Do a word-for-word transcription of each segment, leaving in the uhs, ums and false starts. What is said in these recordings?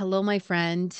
Hello, my friend.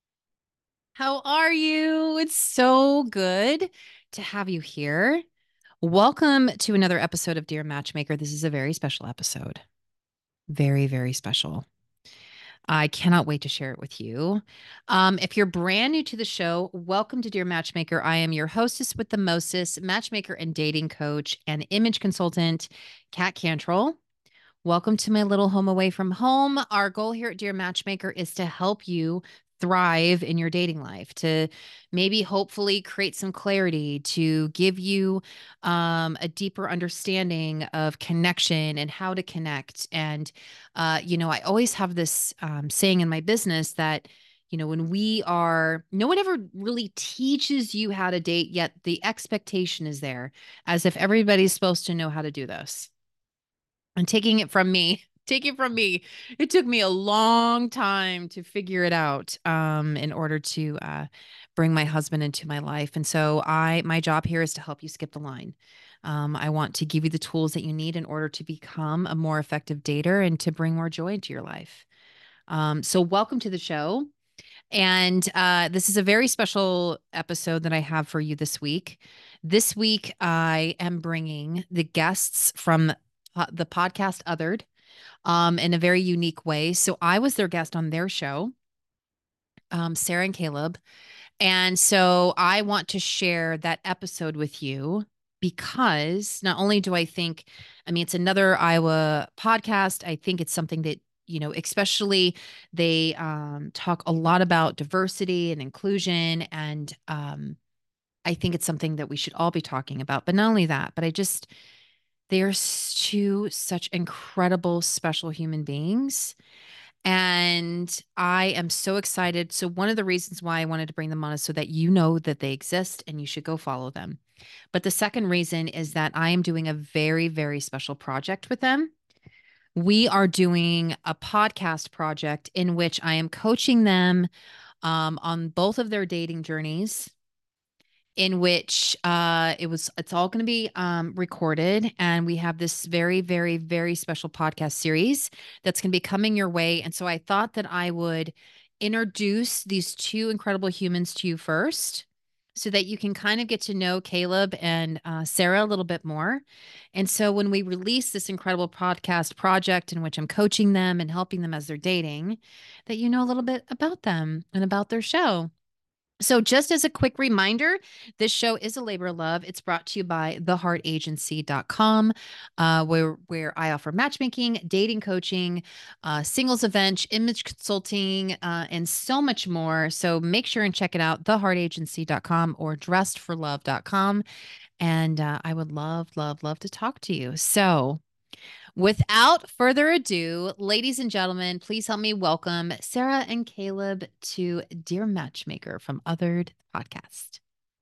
How are you? It's so good to have you here. Welcome to another episode of Dear Matchmaker. This is a very special episode. Very, very special. I cannot wait to share it with you. Um, if you're brand new to the show, welcome to Dear Matchmaker. I am your hostess with the mostest, matchmaker and dating coach and image consultant, Kat Cantrell. Welcome to my little home away from home. Our goal here at Dear Matchmaker is to help you thrive in your dating life, to maybe hopefully create some clarity, to give you um, a deeper understanding of connection and how to connect. And, uh, you know, I always have this um, saying in my business that, you know, when we are, no one ever really teaches you how to date, yet the expectation is there as if everybody's supposed to know how to do this. And taking it from me, take it from me. It took me a long time to figure it out um, in order to uh, bring my husband into my life. And so I, my job here is to help you skip the line. Um, I want to give you the tools that you need in order to become a more effective dater and to bring more joy into your life. Um, so welcome to the show. And uh, this is a very special episode that I have for you this week. This week, I am bringing the guests from uh, the podcast Othered um, in a very unique way. So I was their guest on their show, um, Sarah and Caleb. And so I want to share that episode with you because not only do I think, I mean, it's another Iowa podcast. I think it's something that, you know, especially they um, talk a lot about diversity and inclusion. And um, I think it's something that we should all be talking about. But not only that, but I just, they're two such incredible, special human beings. And I am so excited. So, one of the reasons why I wanted to bring them on is so that you know that they exist and you should go follow them. But the second reason is that I am doing a very, very special project with them. We are doing a podcast project in which I am coaching them um, on both of their dating journeys in which uh it was it's all going to be um recorded, and we have this very very very special podcast series that's going to be coming your way. And so I thought that I would introduce these two incredible humans to you first so that you can kind of get to know Caleb and uh, Sarah a little bit more. And so when we release this incredible podcast project in which I'm coaching them and helping them as they're dating, that you know a little bit about them and about their show. So, just as a quick reminder, this show is a labor of love. It's brought to you by the heart agency dot com, uh, where, where I offer matchmaking, dating coaching, uh, singles events, image consulting, uh, and so much more. So, make sure and check it out, the heart agency dot com or dressed for love dot com. And uh, I would love, love, love to talk to you. So, without further ado, ladies and gentlemen, please help me welcome Sarah and Caleb to Dear Matchmaker from Othered Podcast.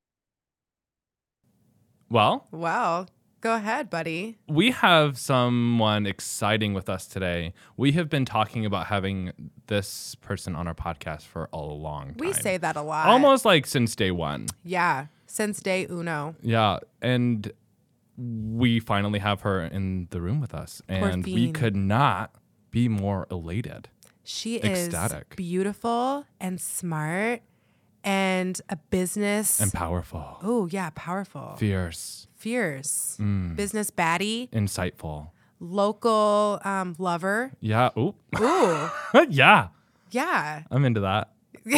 Well, Wow. Go ahead, buddy. we have someone exciting with us today. We have been talking about having this person on our podcast for a long time. We say that a lot. Almost like since day one. Yeah. Since day uno. Yeah. And we finally have her in the room with us. And we fiend. could not be more elated. She Ecstatic. is beautiful and smart and a business. And powerful. Oh, yeah. Powerful. Fierce. Fierce. Mm. Business baddie. Insightful. Local um, lover. Yeah. Ooh. Ooh. Yeah. Yeah. I'm into that.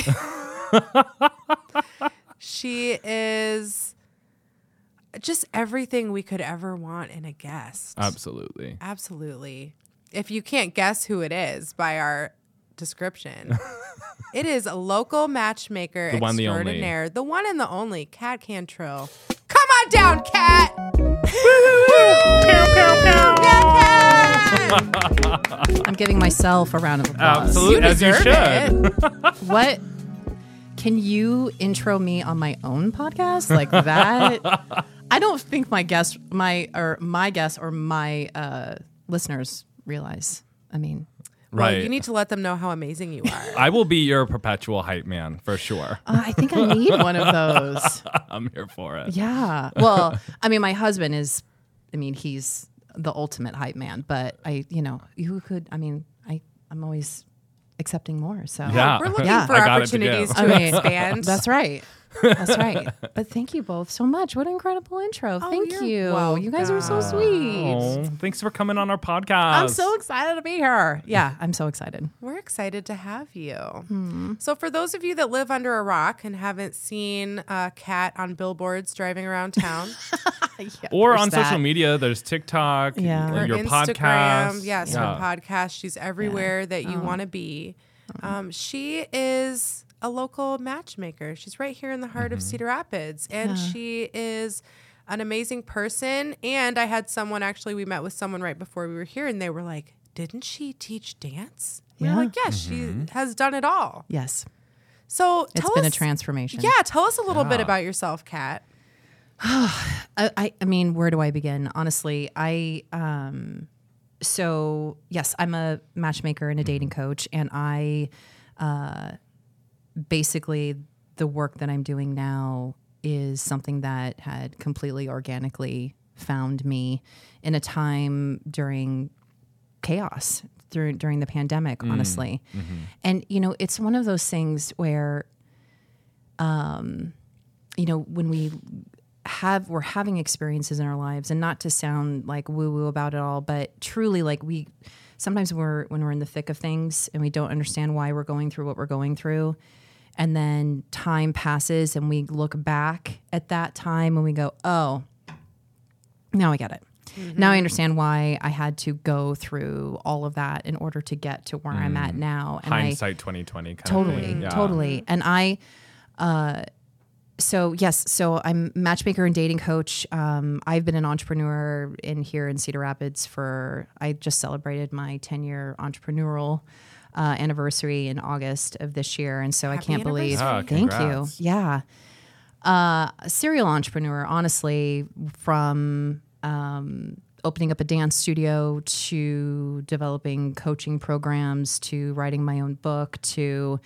She is just everything we could ever want in a guest. Absolutely. Absolutely. If you can't guess who it is by our description, it is a local matchmaker The one, the only. extraordinaire, the one and the only, Kat Cantrell. Come on down, Kat! I'm giving myself a round of applause. Absolutely. You As you deserve should. What? Can you intro me on my own podcast like that? I don't think my guests, my or my guests or my uh, listeners realize. I mean, Right. Well, you need to let them know how amazing you are. I will be your perpetual hype man for sure. uh, I think I need one of those. I'm here for it. Yeah. Well, I mean, my husband is, I mean, he's the ultimate hype man, but I, you know, you could, I mean, I, I'm always accepting more. So Yeah. We're looking Yeah. for I got it to opportunities give. to, I mean, expand. that's right. That's right. But thank you both so much. What an incredible intro. Oh, Thank you're you. You guys are so welcome. sweet. Oh, thanks for coming on our podcast. I'm so excited to be here. Yeah, I'm so excited. We're excited to have you. Hmm. So, for those of you that live under a rock and haven't seen a cat on billboards driving around town, Or There's on that. social media, there's TikTok, Yeah. uh, her your Instagram, podcast. yes, yeah. her podcast. She's everywhere that you Oh. want to be. Um, she is a local matchmaker. She's right here in the heart of Cedar Rapids, and Yeah. she is an amazing person. And I had someone actually, we met with someone right before we were here, and they were like, "Didn't she teach dance?" We Yeah. were like, "Yes, she has done it all." Yes. So It's tell been a us- transformation. Yeah, tell us a little bit Yeah. about yourself, Kat. I, I, I mean, where do I begin? Honestly, I, um, so yes, I'm a matchmaker and a dating coach, and I, uh, basically the work that I'm doing now is something that had completely organically found me in a time during chaos during during the pandemic, honestly. And you know, it's one of those things where um you know, when we have we're having experiences in our lives, and not to sound like woo woo about it all, but truly, like, we sometimes we're when we're in the thick of things and we don't understand why we're going through what we're going through, and then time passes and we look back at that time and we go, oh, now I get it. Now I understand why I had to go through all of that in order to get to where I'm at now. And I, Hindsight twenty twenty. Kind Totally, of thing. Yeah. totally. And I, uh, so yes, so I'm matchmaker and dating coach. Um, I've been an entrepreneur in here in Cedar Rapids for, I just celebrated my ten year entrepreneurial uh, anniversary in August of this year. And so I Happy can't believe, anniversary. Ah, thank you. congrats. Yeah. Uh, a serial entrepreneur, honestly, from, um, opening up a dance studio to developing coaching programs to writing my own book to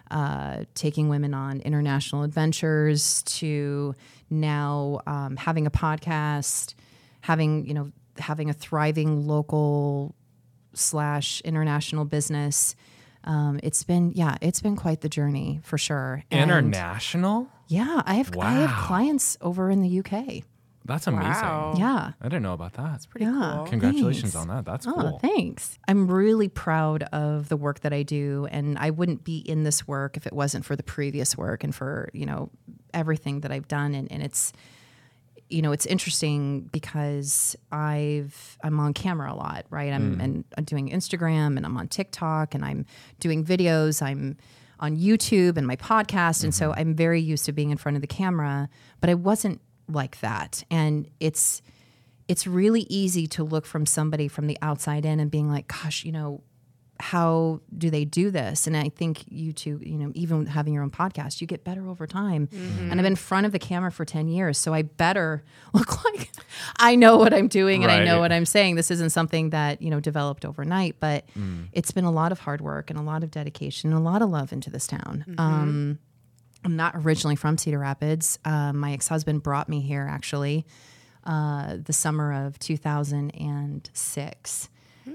uh, taking women on international adventures to now um, having a podcast, having, you know, having a thriving local slash international business. Um, it's been, yeah, it's been quite the journey for sure. And International? yeah, I have, I have Wow. clients over in the U K. That's amazing. Wow. Yeah. I didn't know about that. Pretty Yeah. cool. Congratulations Thanks. on that. That's Oh, cool. thanks. I'm really proud of the work that I do, and I wouldn't be in this work if it wasn't for the previous work and for, you know, everything that I've done. And, and it's, you know, it's interesting because I've, I'm on camera a lot, right? I'm, and I'm doing Instagram, and I'm on TikTok, and I'm doing videos. I'm on YouTube and my podcast. And so I'm very used to being in front of the camera, but I wasn't like that. And it's, it's really easy to look from somebody from the outside in and being like, gosh, you know, how do they do this? And I think you two, you know, even having your own podcast, you get better over time. And I've been in front of the camera for ten years. So I better look like I know what I'm doing and I know Right. what I'm saying. This isn't something that, you know, developed overnight, but it's been a lot of hard work and a lot of dedication and a lot of love into this town. Um, I'm not originally from Cedar Rapids. Um, my ex-husband brought me here actually uh, the summer of two thousand six.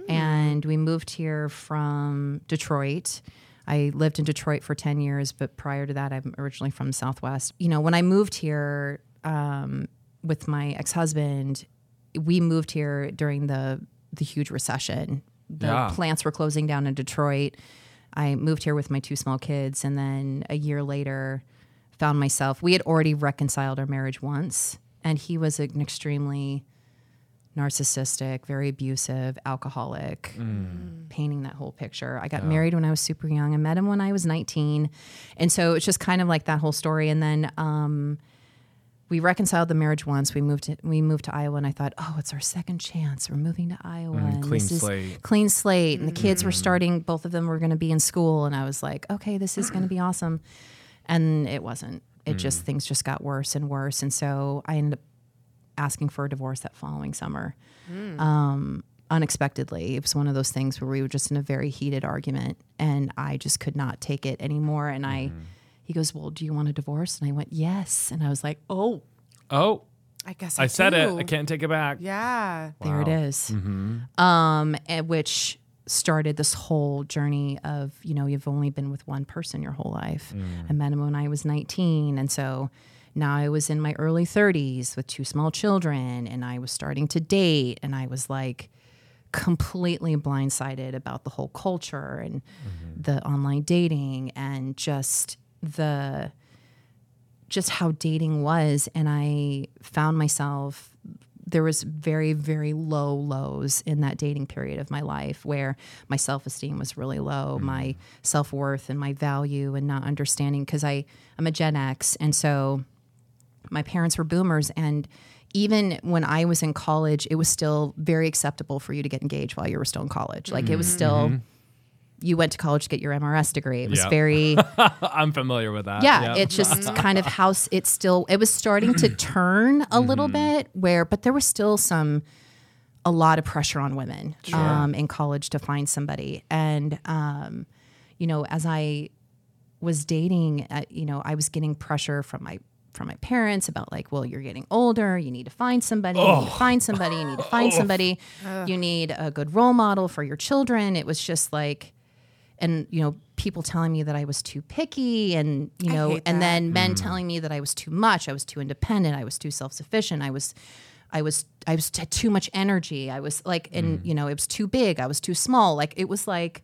And we moved here from Detroit. I lived in Detroit for ten years, but prior to that, I'm originally from Southwest. You know, when I moved here um, with my ex-husband, we moved here during the the huge recession. The Yeah. plants were closing down in Detroit. I moved here with my two small kids, and then a year later found myself, we had already reconciled our marriage once, and he was an extremely narcissistic, very abusive, alcoholic, painting that whole picture. I got married when I was super young. I met him when I was nineteen. And so it's just kind of like that whole story. And then um, we reconciled the marriage once. We moved to, we moved to Iowa, and I thought, oh, it's our second chance. We're moving to Iowa. and clean this is slate. Clean slate. And the kids were starting, both of them were going to be in school. And I was like, okay, this is going to be awesome. And it wasn't. It just, things just got worse and worse. And so I ended up asking for a divorce that following summer. Um, unexpectedly. It was one of those things where we were just in a very heated argument, and I just could not take it anymore. And I, he goes, well, do you want a divorce? And I went, yes. And I was like, oh, Oh, I guess I, I said it. do. I can't take it back. Yeah. there it Wow. is. Um, and which started this whole journey of, you know, you've only been with one person your whole life. I met him when I was nineteen. And so now I was in my early thirties with two small children, and I was starting to date, and I was like completely blindsided about the whole culture and mm-hmm. the online dating and just the just how dating was. And I found myself, there was very, very low lows in that dating period of my life where my self-esteem was really low, mm-hmm. my self-worth and my value, and not understanding, because I I'm a Gen X, and so my parents were boomers, and even when I was in college, it was still very acceptable for you to get engaged while you were still in college. Like mm-hmm. it was still, mm-hmm. you went to college to get your M R S degree. It was yep. very... I'm familiar with that. Yeah, yep. it's just kind of how it's still, it was starting to turn a mm-hmm. little bit where, but there was still some, a lot of pressure on women sure. um, in college to find somebody. And, um, you know, as I was dating, uh, you know, I was getting pressure from my from my parents about like, well, you're getting older, you need to find somebody, oh. you need to find somebody, you need to find oh. somebody, uh. you need a good role model for your children. It was just like, and, you know, people telling me that I was too picky, and, you know, and then men mm. telling me that I was too much, I was too independent, I was too self-sufficient, I was, I was, I was had too much energy. I was like, and, mm. you know, it was too big, I was too small. Like, it was like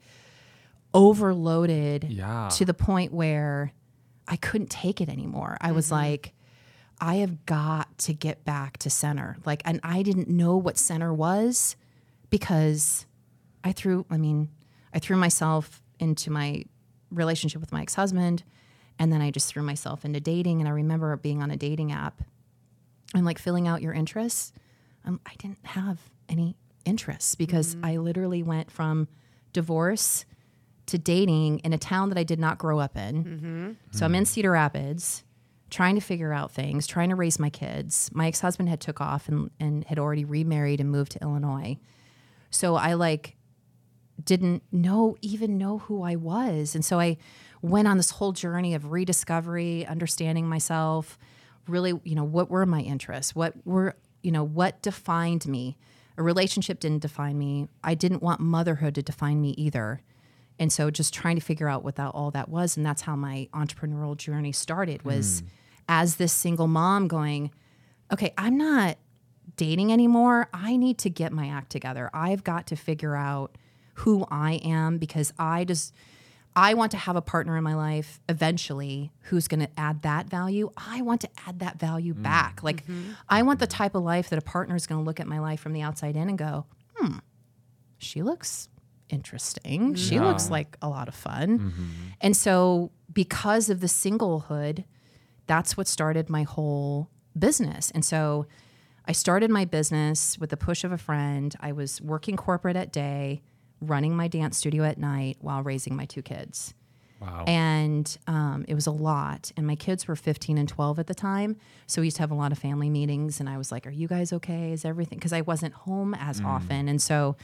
overloaded yeah. to the point where I couldn't take it anymore. I mm-hmm. was like, I have got to get back to center. Like, and I didn't know what center was because I threw, I mean, I threw myself into my relationship with my ex-husband, and then I just threw myself into dating. And I remember being on a dating app and like filling out your interests. Um, I didn't have any interests because mm-hmm. I literally went from divorce to dating in a town that I did not grow up in. Mm-hmm. So mm-hmm. I'm in Cedar Rapids, trying to figure out things, trying to raise my kids. My ex-husband had took off and, and had already remarried and moved to Illinois. So I like didn't know, even know who I was. And so I went on this whole journey of rediscovery, understanding myself, really, you know, what were my interests? What were, you know, what defined me? A relationship didn't define me. I didn't want motherhood to define me either. And so just trying to figure out what that, all that was. And that's how my entrepreneurial journey started, was mm. as this single mom going, okay, I'm not dating anymore. I need to get my act together. I've got to figure out who I am, because I just, I want to have a partner in my life eventually who's going to add that value. I want to add that value mm. back. Like mm-hmm. I want the type of life that a partner is going to look at my life from the outside in and go, hmm, she looks interesting. She yeah. looks like a lot of fun. Mm-hmm. And so because of the singlehood, that's what started my whole business. And so I started my business with the push of a friend. I was working corporate at day, running my dance studio at night while raising my two kids. Wow. And um, it was a lot. And my kids were fifteen and twelve at the time. So we used to have a lot of family meetings. And I was like, are you guys okay? Is everything? Because I wasn't home as mm. often. And so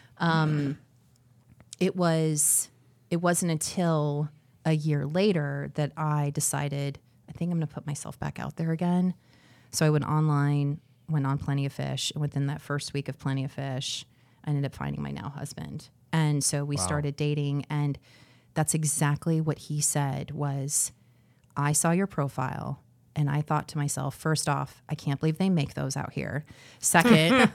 um, it was, it wasn't until a year later that I decided, I think I'm going to put myself back out there again. So I went online, went on Plenty of Fish. And within that first week of Plenty of Fish, I ended up finding my now husband. And so we wow. started dating, and that's exactly what he said was, I saw your profile and I thought to myself, first off, I can't believe they make those out here. Second,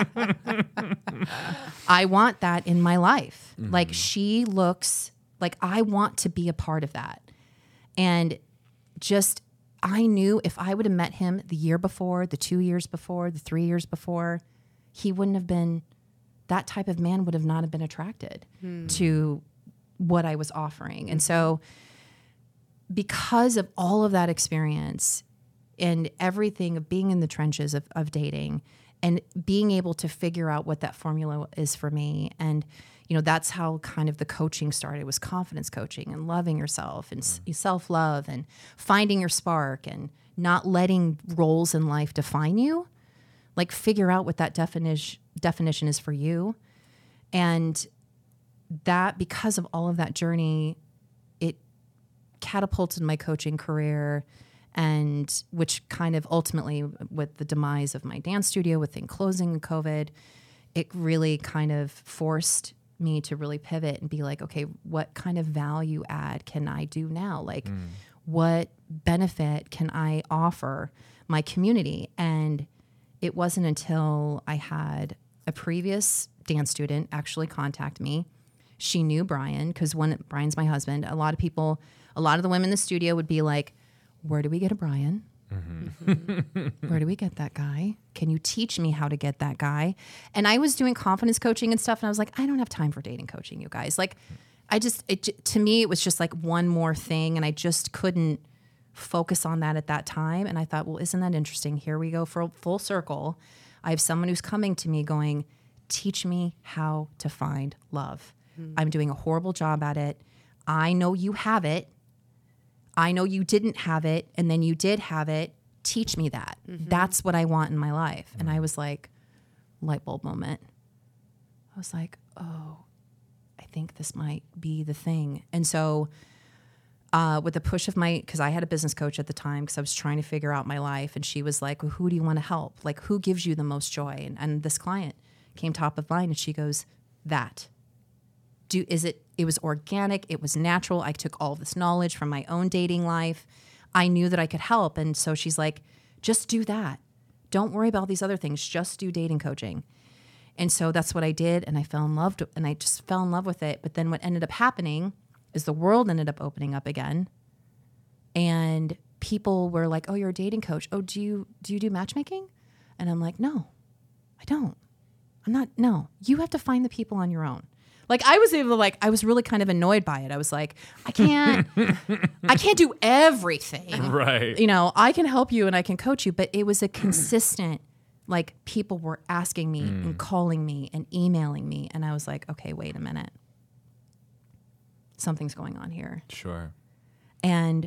I want that in my life. Mm-hmm. Like, she looks like I want to be a part of that. And just, I knew if I would have met him the year before, the two years before, the three years before, he wouldn't have been, that type of man would have not have been attracted hmm. to what I was offering. And so because of all of that experience and everything of being in the trenches of, of dating and being able to figure out what that formula is for me, and, you know, that's how kind of the coaching started, was confidence coaching and loving yourself and mm. self-love and finding your spark and not letting roles in life define you. Like, figure out what that definition definition is for you. And that, because of all of that journey, it catapulted my coaching career, and which kind of ultimately, with the demise of my dance studio, within closing and COVID, it really kind of forced me to really pivot and be like, okay, what kind of value add can I do now? Like, mm. what benefit can I offer my community? And it wasn't until I had a previous dance student actually contact me. She knew Brian because when Brian's my husband, a lot of people, a lot of the women in the studio would be like, where do we get a Brian? Mm-hmm. Where do we get that guy? Can you teach me how to get that guy? And I was doing confidence coaching and stuff. And I was like, I don't have time for dating coaching, you guys. Like, I just, it, to me, it was just like one more thing. And I just couldn't focus on that at that time. And I thought, well, isn't that interesting? Here we go for a full circle. I have someone who's coming to me going, teach me how to find love. Mm-hmm. I'm doing a horrible job at it. I know you have it. I know you didn't have it, and then you did have it. Teach me that. Mm-hmm. That's what I want in my life. Mm-hmm. And I was like, light bulb moment. I was like, oh, I think this might be the thing. And so uh, with the push of my, because I had a business coach at the time because I was trying to figure out my life. And she was like, well, who do you want to help? Like, who gives you the most joy? And, and this client came top of mind, and she goes, that. Do, is it, it was organic, it was natural. I took all of this knowledge from my own dating life. I knew that I could help. And so she's like, just do that. Don't worry about these other things. Just do dating coaching. And so that's what I did. And I fell in love, and I just fell in love with it. But then what ended up happening is the world ended up opening up again. And people were like, oh, you're a dating coach. Oh, do you, do you do matchmaking? And I'm like, no, I don't. I'm not, no, you have to find the people on your own. Like I was able to like, I was really kind of annoyed by it. I was like, I can't, I can't do everything. Right. You know, I can help you and I can coach you, but it was a consistent, like people were asking me mm. and calling me and emailing me. And I was like, okay, wait a minute. Something's going on here. Sure. And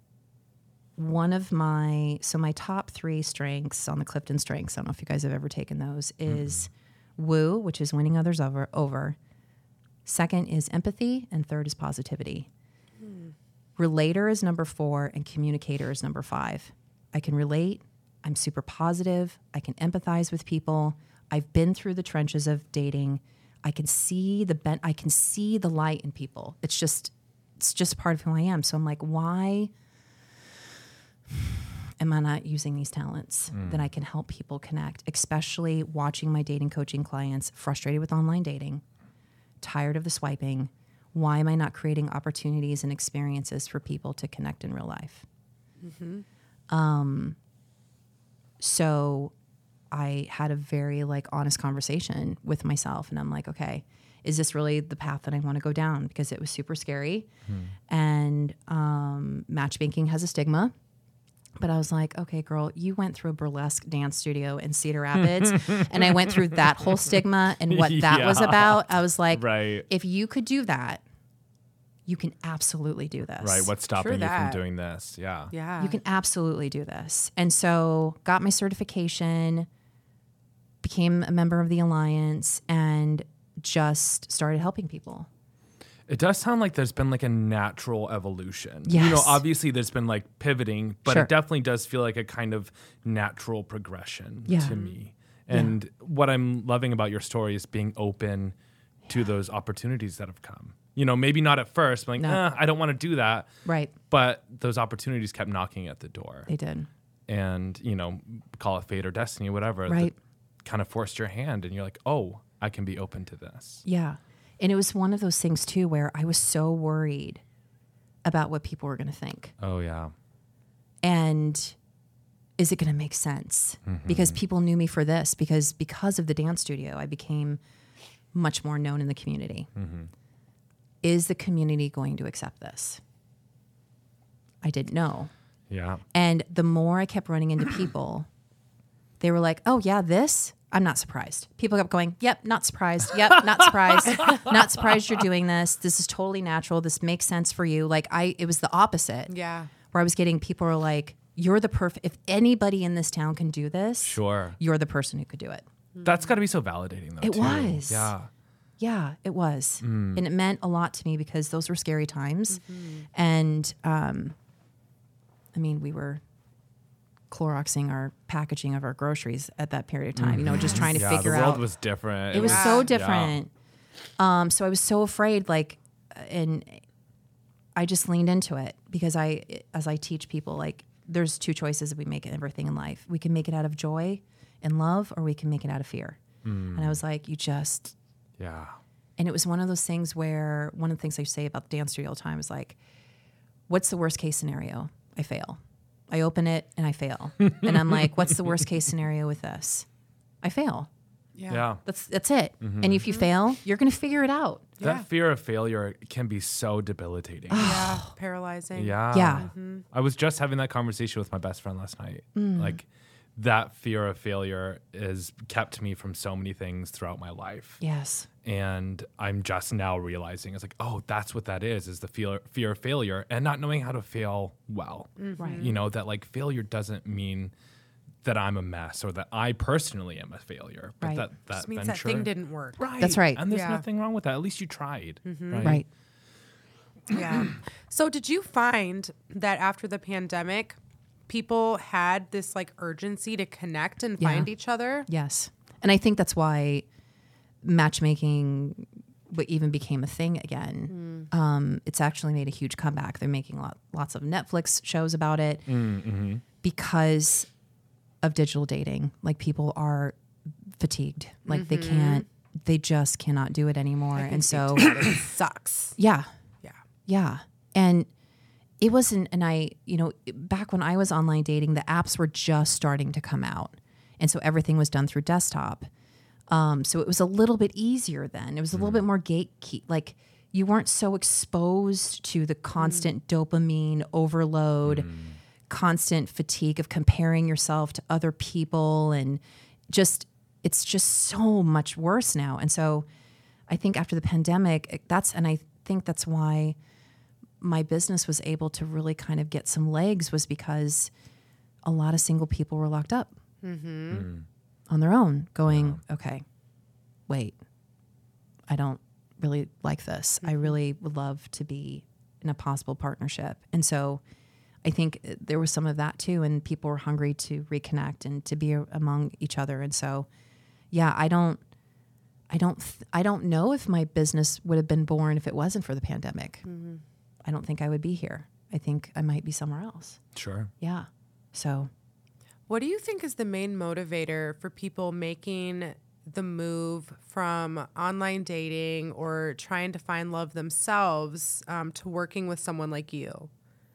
one of my, so my top three strengths on the Clifton Strengths, I don't know if you guys have ever taken those, is mm. woo, which is winning others over, over. Second is empathy, and third is positivity. Hmm. Relator is number four, and communicator is number five. I can relate. I'm super positive. I can empathize with people. I've been through the trenches of dating. I can see the ben- I can see the light in people. It's just, it's just part of who I am. So I'm like, why am I not using these talents mm. that I can help people connect? Especially watching my dating coaching clients frustrated with online dating. Tired of the swiping. Why am I not creating opportunities and experiences for people to connect in real life? Mm-hmm. Um, so I had a very like honest conversation with myself, and I'm like, okay, is this really the path that I want to go down? Because it was super scary, mm. and um, matchmaking has a stigma. But I was like, okay, girl, you went through a burlesque dance studio in Cedar Rapids, and I went through that whole stigma and what that yeah. was about. I was like, right. if you could do that, you can absolutely do this. Right. What's stopping you from doing this? Yeah. Yeah. You can absolutely do this. And so got my certification, became a member of the Alliance, and just started helping people. It does sound like there's been like a natural evolution. Yes. You know, obviously there's been like pivoting, but sure. it definitely does feel like a kind of natural progression yeah. to me. And yeah. what I'm loving about your story is being open yeah. to those opportunities that have come. You know, maybe not at first, but like, no. eh, I don't want to do that. Right. But those opportunities kept knocking at the door. They did. And, you know, call it fate or destiny, whatever. Right. Kind of forced your hand, and you're like, oh, I can be open to this. Yeah. And it was one of those things, too, where I was so worried about what people were going to think. Oh, yeah. And is it going to make sense? Mm-hmm. Because people knew me for this. Because because of the dance studio, I became much more known in the community. Mm-hmm. Is the community going to accept this? I didn't know. Yeah. And the more I kept running into people, they were like, oh, yeah, this? I'm not surprised. People kept going, yep, not surprised. Yep, not surprised. Not surprised you're doing this. This is totally natural. This makes sense for you. Like I, it was the opposite. Yeah. Where I was getting, people were like, you're the perfect, if anybody in this town can do this, sure, you're the person who could do it. That's got to be so validating though. It too. was. Yeah. Yeah, it was. Mm. And it meant a lot to me because those were scary times. Mm-hmm. And, um, I mean, we were Cloroxing our packaging of our groceries at that period of time, you know, just trying to yeah, figure out. the world out, was different. It, it was, was so different. Um, so I was so afraid, like, and I just leaned into it because I, as I teach people, like, there's two choices that we make in everything in life. We can make it out of joy and love, or we can make it out of fear. Mm. And I was like, you just, yeah. And it was one of those things where one of the things I say about the dance studio all the time is like, what's the worst case scenario? I fail. I open it and I fail. And I'm like, what's the worst case scenario with this? I fail. Yeah. yeah. That's that's it. Mm-hmm. And if you fail, you're going to figure it out. That Yeah. fear of failure can be so debilitating. Yeah. Paralyzing. Yeah. Yeah. Mm-hmm. I was just having that conversation with my best friend last night. Mm. Like, that fear of failure has kept me from so many things throughout my life. Yes. And I'm just now realizing it's like, oh, that's what that is, is the fear, fear of failure and not knowing how to fail well. Mm-hmm. Right. You know, that like failure doesn't mean that I'm a mess or that I personally am a failure. But Right. that, that Just means venture, that thing didn't work. Right. That's right. And there's Yeah. nothing wrong with that. At least you tried. Mm-hmm. Right. Right. Yeah. So did you find that after the pandemic, people had this like urgency to connect and Yeah. find each other? Yes. And I think that's why matchmaking w- even became a thing again. Um, it's actually made a huge comeback. They're making lot, lots of Netflix shows about it Mm-hmm. because of digital dating. Like, people are fatigued. Like, they can't, they just cannot do it anymore. And so, It sucks. yeah, Yeah. yeah. And it wasn't, and I, you know, back when I was online dating, the apps were just starting to come out. And so everything was done through desktop. Um, so it was a little bit easier then. It was a little bit more gatekeep. Like, you weren't so exposed to the constant dopamine overload, constant fatigue of comparing yourself to other people. And just, it's just so much worse now. And so I think after the pandemic, that's, and I think that's why my business was able to really kind of get some legs, was because a lot of single people were locked up Mm-hmm. on their own going, okay, wait, I don't really like this. I really would love to be in a possible partnership. And so I think there was some of that too. And people were hungry to reconnect and to be among each other. And so, yeah, I don't, I don't, th- I don't know if my business would have been born if it wasn't for the pandemic. Mm-hmm. I don't think I would be here. I think I might be somewhere else. Sure. Yeah. So What do you think is the main motivator for people making the move from online dating or trying to find love themselves um, to working with someone like you?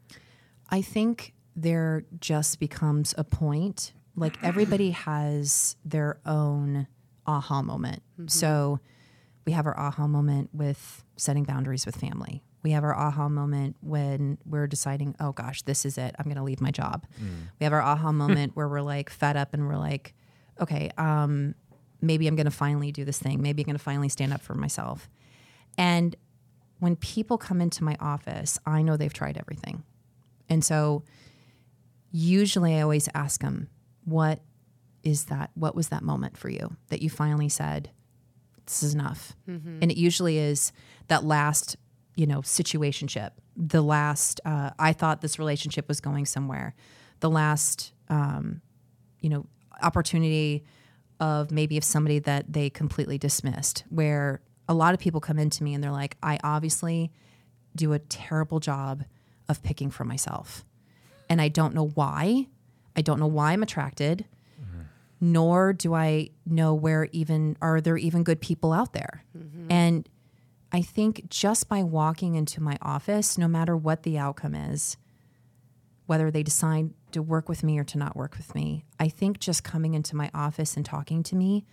I think there just becomes a point, like everybody has their own aha moment. Mm-hmm. So we have our aha moment with setting boundaries with family. We have our aha moment when we're deciding, oh gosh, this is it. I'm going to leave my job. Mm. We have our aha moment where we're like fed up and we're like, okay, um, maybe I'm going to finally do this thing. Maybe I'm going to finally stand up for myself. And when people come into my office, I know they've tried everything. And so usually I always ask them, what is that? What was that moment for you that you finally said, this is enough? Mm-hmm. And it usually is that last, you know, situationship, the last, uh, I thought this relationship was going somewhere, the last, um, you know, opportunity of maybe of somebody that they completely dismissed, where a lot of people come into me and they're like, I obviously do a terrible job of picking for myself. And I don't know why. I don't know why I'm attracted, mm-hmm. nor do I know where even, are there even good people out there? Mm-hmm. And I think just by walking into my office, no matter what the outcome is, whether they decide to work with me or to not work with me, I think just coming into my office and talking to me,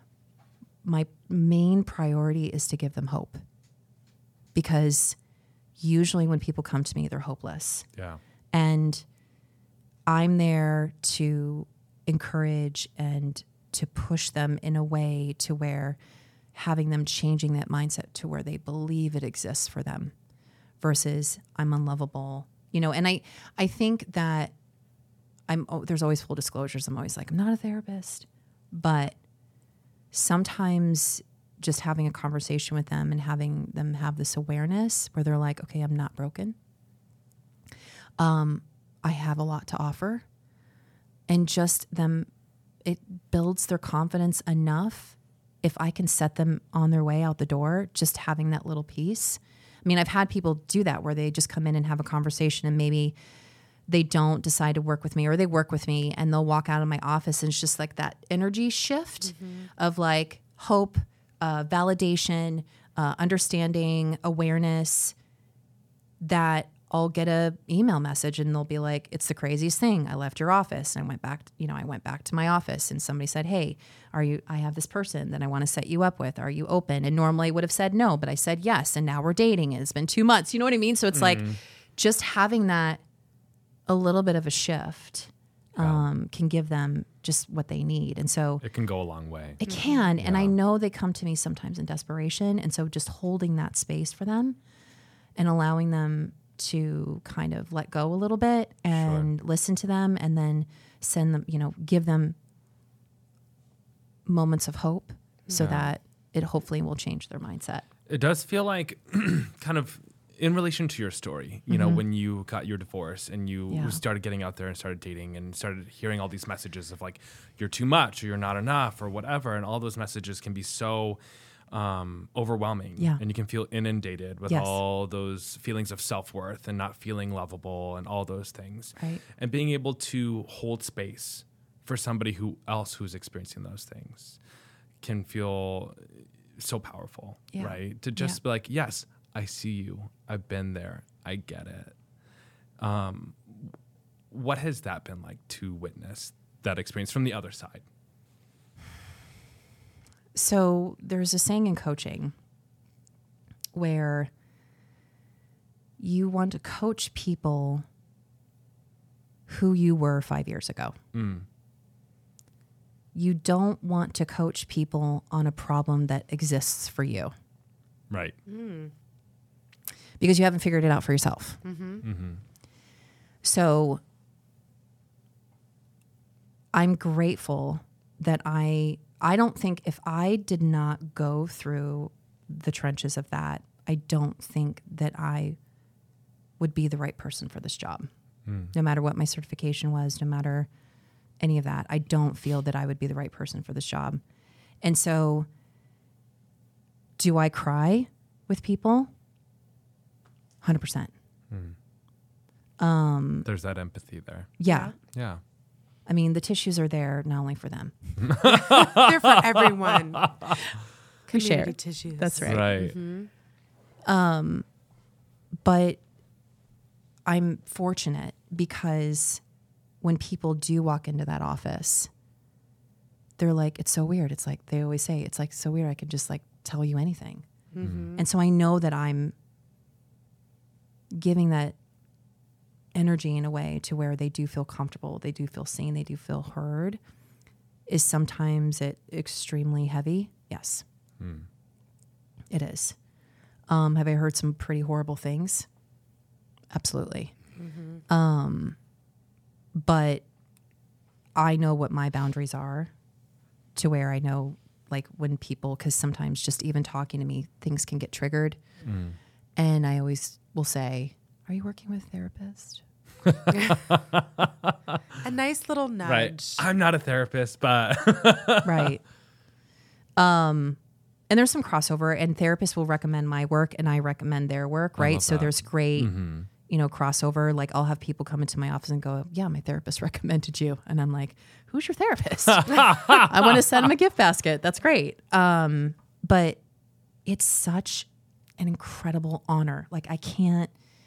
my main priority is to give them hope. Because usually when people come to me, they're hopeless. Yeah. And I'm there to encourage and to push them in a way to where having them changing that mindset to where they believe it exists for them versus I'm unlovable, you know. And I, I think that I'm, oh, there's always full disclosures. I'm always like, I'm not a therapist, but sometimes just having a conversation with them and having them have this awareness where they're like, okay, I'm not broken. Um, I have a lot to offer, and just them, it builds their confidence enough if I can set them on their way out the door, just having that little piece. I mean, I've had people do that where they just come in and have a conversation and maybe they don't decide to work with me, or they work with me and they'll walk out of my office and it's just like that energy shift mm-hmm. of like hope, uh, validation, uh, understanding, awareness, that I'll get a email message and they'll be like, it's the craziest thing. I left your office and I went back, you know, I went back to my office and somebody said, hey, are you, I have this person that I want to set you up with. Are you open? And normally I would have said no, but I said yes. And now we're dating. And it's been two months. You know what I mean? So it's mm. like just having that a little bit of a shift um, yeah. can give them just what they need. And so it can go a long way. It can. Yeah. And I know they come to me sometimes in desperation. And so just holding that space for them and allowing them to kind of let go a little bit and sure. listen to them, and then send them, you know, give them moments of hope so yeah. that it hopefully will change their mindset. It does feel like kind of in relation to your story, you mm-hmm. know, when you got your divorce and you yeah. started getting out there and started dating and started hearing all these messages of like, you're too much or you're not enough or whatever. And all those messages can be so Um, overwhelming. Yeah. And you can feel inundated with yes. all those feelings of self-worth and not feeling lovable and all those things. Right. And being able to hold space for somebody who else who's experiencing those things can feel so powerful, yeah. right? To just yeah. be like, yes, I see you. I've been there. I get it. Um, what has that been like to witness that experience from the other side? So there's a saying in coaching where you want to coach people who you were five years ago. Mm. You don't want to coach people on a problem that exists for you. Right. Mm. Because you haven't figured it out for yourself. Mm-hmm. Mm-hmm. So I'm grateful that I... I don't think if I did not go through the trenches of that, I don't think that I would be the right person for this job. Mm. No matter what my certification was, no matter any of that, I don't feel that I would be the right person for this job. And so, do I cry with people? one hundred percent. Mm. Um, There's that empathy there. Yeah. Yeah. I mean, the tissues are there not only for them. They're for everyone. We share tissues. That's right. Right. Mm-hmm. Um, but I'm fortunate because when people do walk into that office, they're like, it's so weird. It's like, they always say, it's like so weird. I could just like tell you anything. Mm-hmm. And so I know that I'm giving that energy in a way to where they do feel comfortable, they do feel seen, they do feel heard. Is sometimes it extremely heavy? Yes. Hmm. It is. Um, have I heard some pretty horrible things? Absolutely. Mm-hmm. Um, but I know what my boundaries are, to where I know like when people, because sometimes just even talking to me, things can get triggered. Mm. And I always will say, are you working with a therapist? A nice little nudge. Right. I'm not a therapist, but right. Um, and there's some crossover, and therapists will recommend my work and I recommend their work, right? So that. There's great, mm-hmm. you know, crossover. Like I'll have people come into my office and go, yeah, my therapist recommended you. And I'm like, who's your therapist? I want to send them a gift basket. That's great. Um, but it's such an incredible honor. Like I can't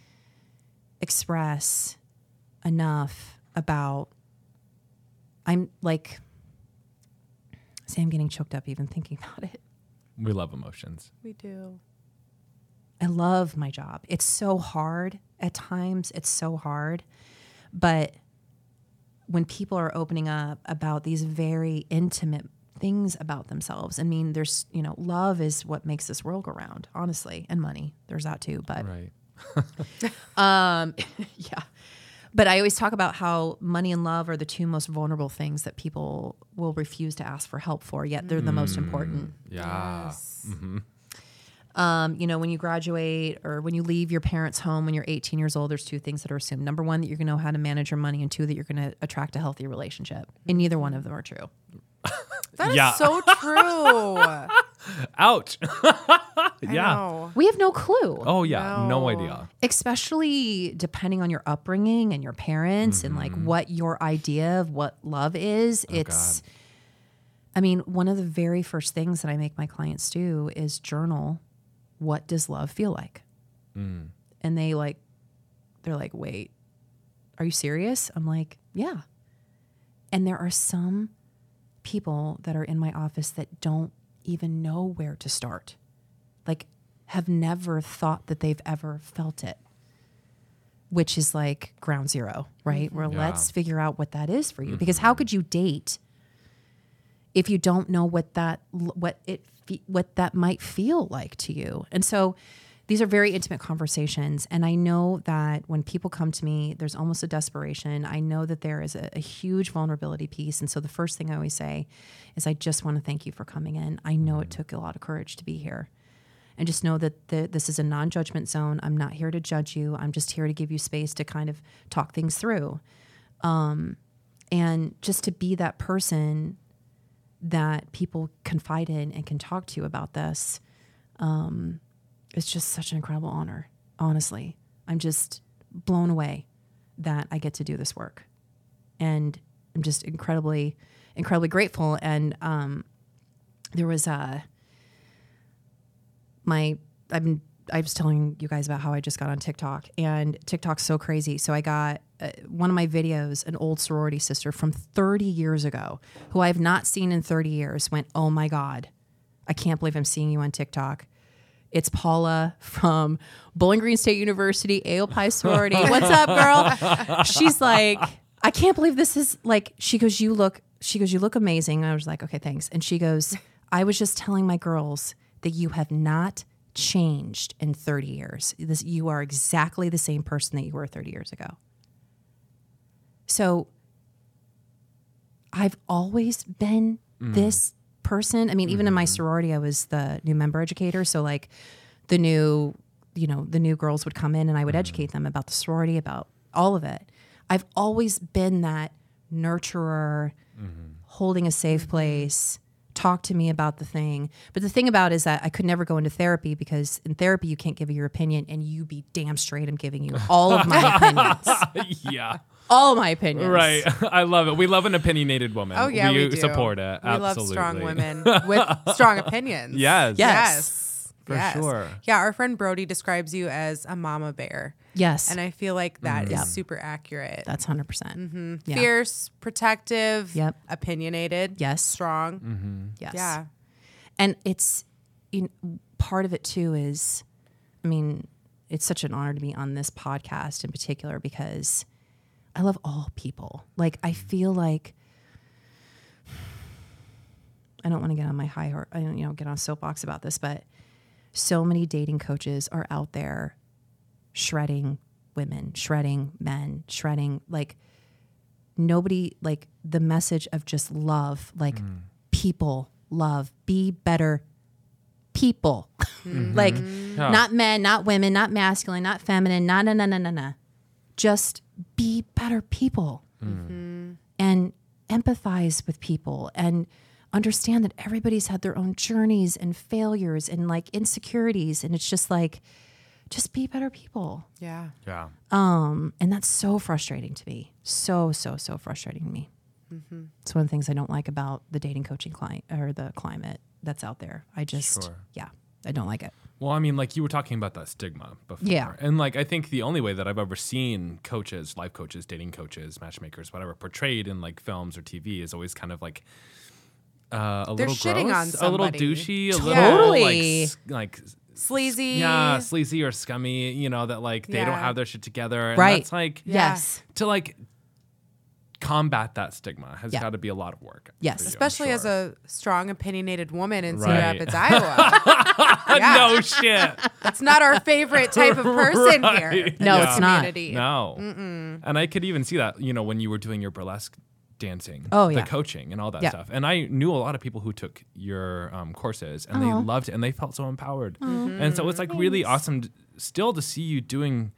express enough about, I'm like, see, I'm getting choked up even thinking about it. We love emotions. We do. I love my job. It's so hard at times. It's so hard. But when people are opening up about these very intimate things about themselves, I mean, there's, you know, love is what makes this world go round, honestly, and money. There's that too. But, right. um, yeah. But I always talk about how money and love are the two most vulnerable things that people will refuse to ask for help for, yet they're the mm, most important. Yeah. Yes. Mm-hmm. Um, you know, when you graduate or when you leave your parents' home when you're eighteen years old, there's two things that are assumed. Number one, that you're going to know how to manage your money, and two, that you're going to attract a healthy relationship. And neither one of them are true. That is yeah. so true. Ouch. I yeah. know. We have no clue. Oh yeah, no. No. idea. Especially depending on your upbringing and your parents mm-hmm. and like what your idea of what love is. Oh, it's, God. I mean, one of the very first things that I make my clients do is journal. What does love feel like? Mm. And they like, they're like, wait, are you serious? I'm like, yeah. And there are some people that are in my office that don't even know where to start. Like, have never thought that they've ever felt it, which is like ground zero, right? Mm-hmm. Where yeah. let's figure out what that is for you. Mm-hmm. Because how could you date if you don't know what that, what it, what that might feel like to you? And so these are very intimate conversations. And I know that when people come to me, there's almost a desperation. I know that there is a, a huge vulnerability piece. And so the first thing I always say is, I just want to thank you for coming in. I know it took a lot of courage to be here. And just know that the, this is a non-judgment zone. I'm not here to judge you. I'm just here to give you space to kind of talk things through. Um, and just to be that person that people confide in and can talk to about this. Um, It's just such an incredible honor, honestly. I'm just blown away that I get to do this work. And I'm just incredibly, incredibly grateful. And um, there was a, my, I've been, I was telling you guys about how I just got on TikTok, and TikTok's so crazy. So I got uh, one of my videos, an old sorority sister from thirty years ago, who I've not seen in thirty years, went, oh my God, I can't believe I'm seeing you on TikTok. It's Paula from Bowling Green State University, A O P I sorority. What's up, girl? She's like, I can't believe this is like, she goes, you look, she goes, you look amazing. And I was like, okay, thanks. And she goes, I was just telling my girls that you have not changed in thirty years. This, you are exactly the same person that you were thirty years ago. So I've always been mm. this person. I mean, even mm-hmm. in my sorority, I was the new member educator. So like the new, you know, the new girls would come in and I would mm-hmm. educate them about the sorority, about all of it. I've always been that nurturer, mm-hmm. holding a safe place, talk to me about the thing. But the thing about it is that I could never go into therapy, because in therapy, you can't give your opinion, and you be damn straight I'm giving you all of my opinions. Yeah. All my opinions. Right. I love it. We love an opinionated woman. Oh, yeah, we, we do. support it. We Absolutely. love strong women with strong opinions. Yes. Yes. Yes. For yes. sure. Yeah, our friend Brody describes you as a mama bear. Yes. And I feel like that mm. is yep. super accurate. That's one hundred percent. Mm-hmm. Yeah. Fierce, protective, yep. opinionated, yes. strong. Mm-hmm. Yes. Yeah. And it's, you know, part of it too is, I mean, it's such an honor to be on this podcast in particular, because I love all people. Like, I feel like, I don't want to get on my high horse, I don't, you know, get on a soapbox about this, but so many dating coaches are out there shredding women, shredding men, shredding, like, nobody, like, the message of just love, like, mm. people love, be better people. Mm-hmm. Like, yeah. not men, not women, not masculine, not feminine, no, no, no, no, no, no. Just be better people mm-hmm. and empathize with people and understand that everybody's had their own journeys and failures and like insecurities. And it's just like, just be better people. Yeah. Yeah. Um, and that's so frustrating to me. So, so, so frustrating to me. Mm-hmm. It's one of the things I don't like about the dating coaching client or the climate that's out there. I just, sure. yeah, I don't like it. Well, I mean, like you were talking about that stigma before. Yeah. And like, I think the only way that I've ever seen coaches, life coaches, dating coaches, matchmakers, whatever, portrayed in like films or T V is always kind of like uh, a They're little shitting gross, on a little somebody. douchey, a Totally. little like, like sleazy. Yeah, sleazy or scummy, you know, that like they Yeah. don't have their shit together. And Right. that's like, Yeah. Yes. to like combat that stigma has Yeah. got to be a lot of work. Yes. for you, I'm Especially as sure. a strong, opinionated woman in Right. Cedar Rapids, Iowa. Yeah. No shit. That's not our favorite type of person Right. here. in No, this it's not. community. No. Mm-mm. And I could even see that, you know, when you were doing your burlesque dancing, Oh, the yeah. coaching and all that Yeah. stuff. And I knew a lot of people who took your um, courses and Aw. they loved it and they felt so empowered. And so it's like really awesome to, still to see you doing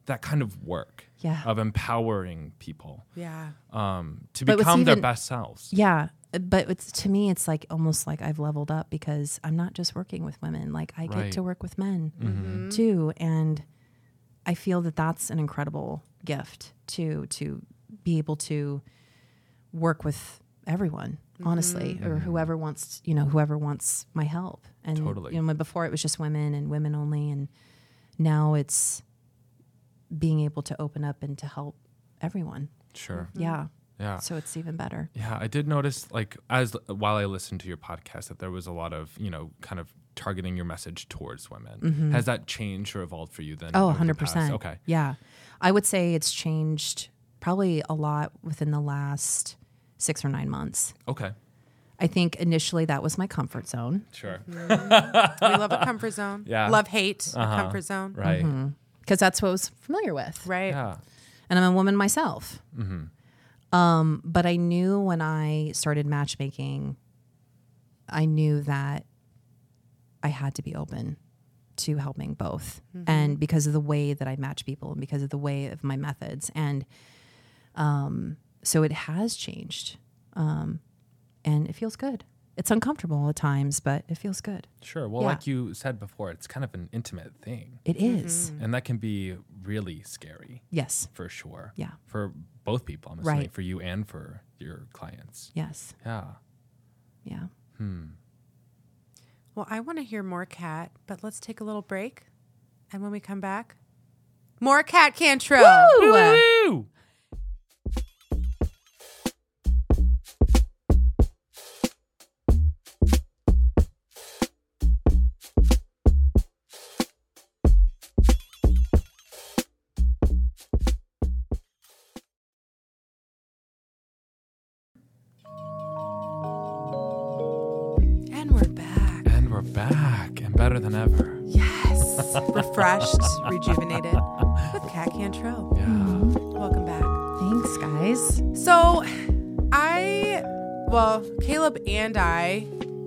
that kind of work Yeah. of empowering people Yeah. um, to But what's become their even- best selves. Yeah. But it's, to me, it's like almost like I've leveled up because I'm not just working with women. Like I Right. get to work with men Mm-hmm. too. And I feel that that's an incredible gift to, to be able to work with everyone, honestly, Mm-hmm. or whoever wants, you know, whoever wants my help. And, Totally. you know, before it was just women and women only. And now it's being able to open up and to help everyone. Sure. Yeah. Yeah. So it's even better. Yeah, I did notice, like, as while I listened to your podcast, that there was a lot of, you know, kind of targeting your message towards women. Has that changed or evolved for you then? Oh, over the one hundred past- percent. Okay. Yeah. I would say it's changed probably a lot within the last six or nine months. Okay. I think initially that was my comfort zone. Sure. We love a comfort zone. Yeah. Love, hate, Uh-huh. a comfort zone. Right. Because that's what I was familiar with. Right. Yeah. And I'm a woman myself. Mm-hmm. Um, but I knew when I started matchmaking, I knew that I had to be open to helping both. And because of the way that I match people and because of the way of my methods. And um, so it has changed. Um, and it feels good. It's uncomfortable at times, but it feels good. Sure. Well, Yeah. like you said before, it's kind of an intimate thing. It is. And that can be really scary Yes. for sure. Yeah. For both people, I'm assuming, Right. for you and for your clients. Yes. Yeah. Yeah. Well, I want to hear more Kat, but let's take a little break. And when we come back, more Kat Cantrell. Woo! And we're back. And we're back and better than ever. Yes. Refreshed, rejuvenated with Kat Cantrell. Yeah. Welcome back. Thanks, guys. So, I, well, Caleb and I,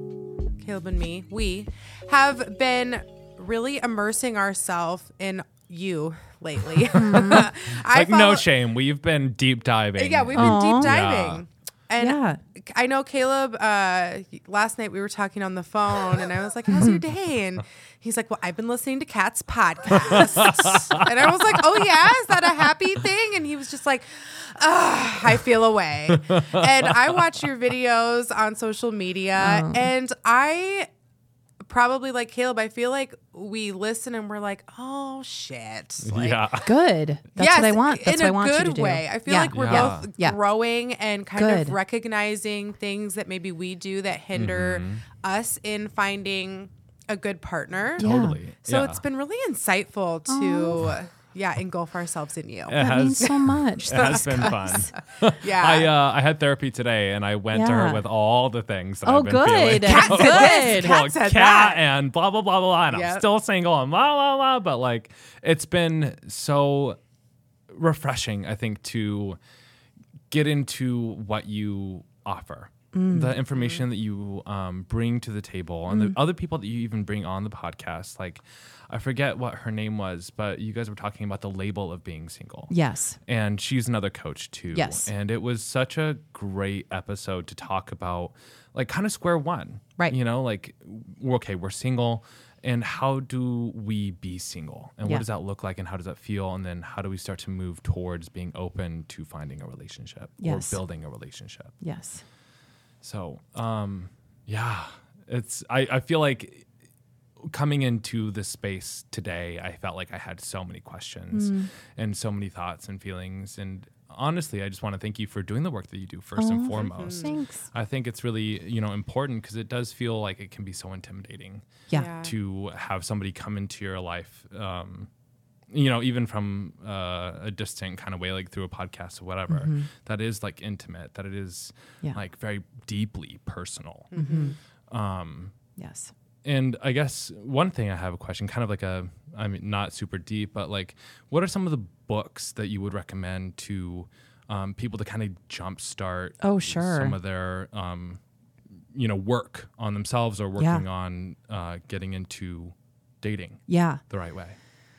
Caleb and me, we have been really immersing ourselves in you lately. I Like, no follow- shame. We've been deep diving. Yeah, we've been Aw. deep diving. And Yeah. I know Caleb, uh, last night we were talking on the phone and I was like, how's your day? And he's like, well, I've been listening to Kat's podcast. And I was like, oh yeah, is that a happy thing? And he was just like, ah, I feel away. And I watch your videos on social media Oh. and I probably like Caleb, I feel like we listen and we're like, oh shit. Like, yeah. Good. That's yes, what I want. That's in what I a want good you to do. way. I feel Yeah. like we're Yeah. both Yeah. growing and kind Good. of recognizing things that maybe we do that hinder Mm-hmm. us in finding a good partner. Yeah. Totally. So yeah. it's been really insightful to yeah, engulf ourselves in you. It That has, means so much. it has been fun. Yeah. I uh, I had therapy today, and I went to Yeah. her with all the things that Oh, I've been good. feeling. Kat said good. this. Well, Kat said cat that. and blah blah blah blah blah. And Yep. I'm still single and blah blah blah. But like, it's been so refreshing, I think, to get into what you offer. The information that you um, bring to the table and the other people that you even bring on the podcast. Like, I forget what her name was, but you guys were talking about the label of being single. Yes. And she's another coach too. Yes. And it was such a great episode to talk about, like, kind of square one. Right. You know, like, we're okay, we're single. And how do we be single? And Yeah. what does that look like? And how does that feel? And then how do we start to move towards being open to finding a relationship Yes. or building a relationship? Yes. So, um, yeah, it's, I, I feel like coming into this space today, I felt like I had so many questions and so many thoughts and feelings. And honestly, I just want to thank you for doing the work that you do first and foremost. Thanks. I think it's really, you know, important because it does feel like it can be so intimidating Yeah. Yeah. to have somebody come into your life, um, you know, even from uh, a distant kind of way, like through a podcast or whatever, that is like intimate, that it is Yeah. like very deeply personal. Um, Yes. and I guess one thing I have a question, kind of like a, I mean, not super deep, but like, what are some of the books that you would recommend to um, people to kind of jumpstart Oh, sure. some of their, um, you know, work on themselves or working on uh, getting into dating Yeah. the right way?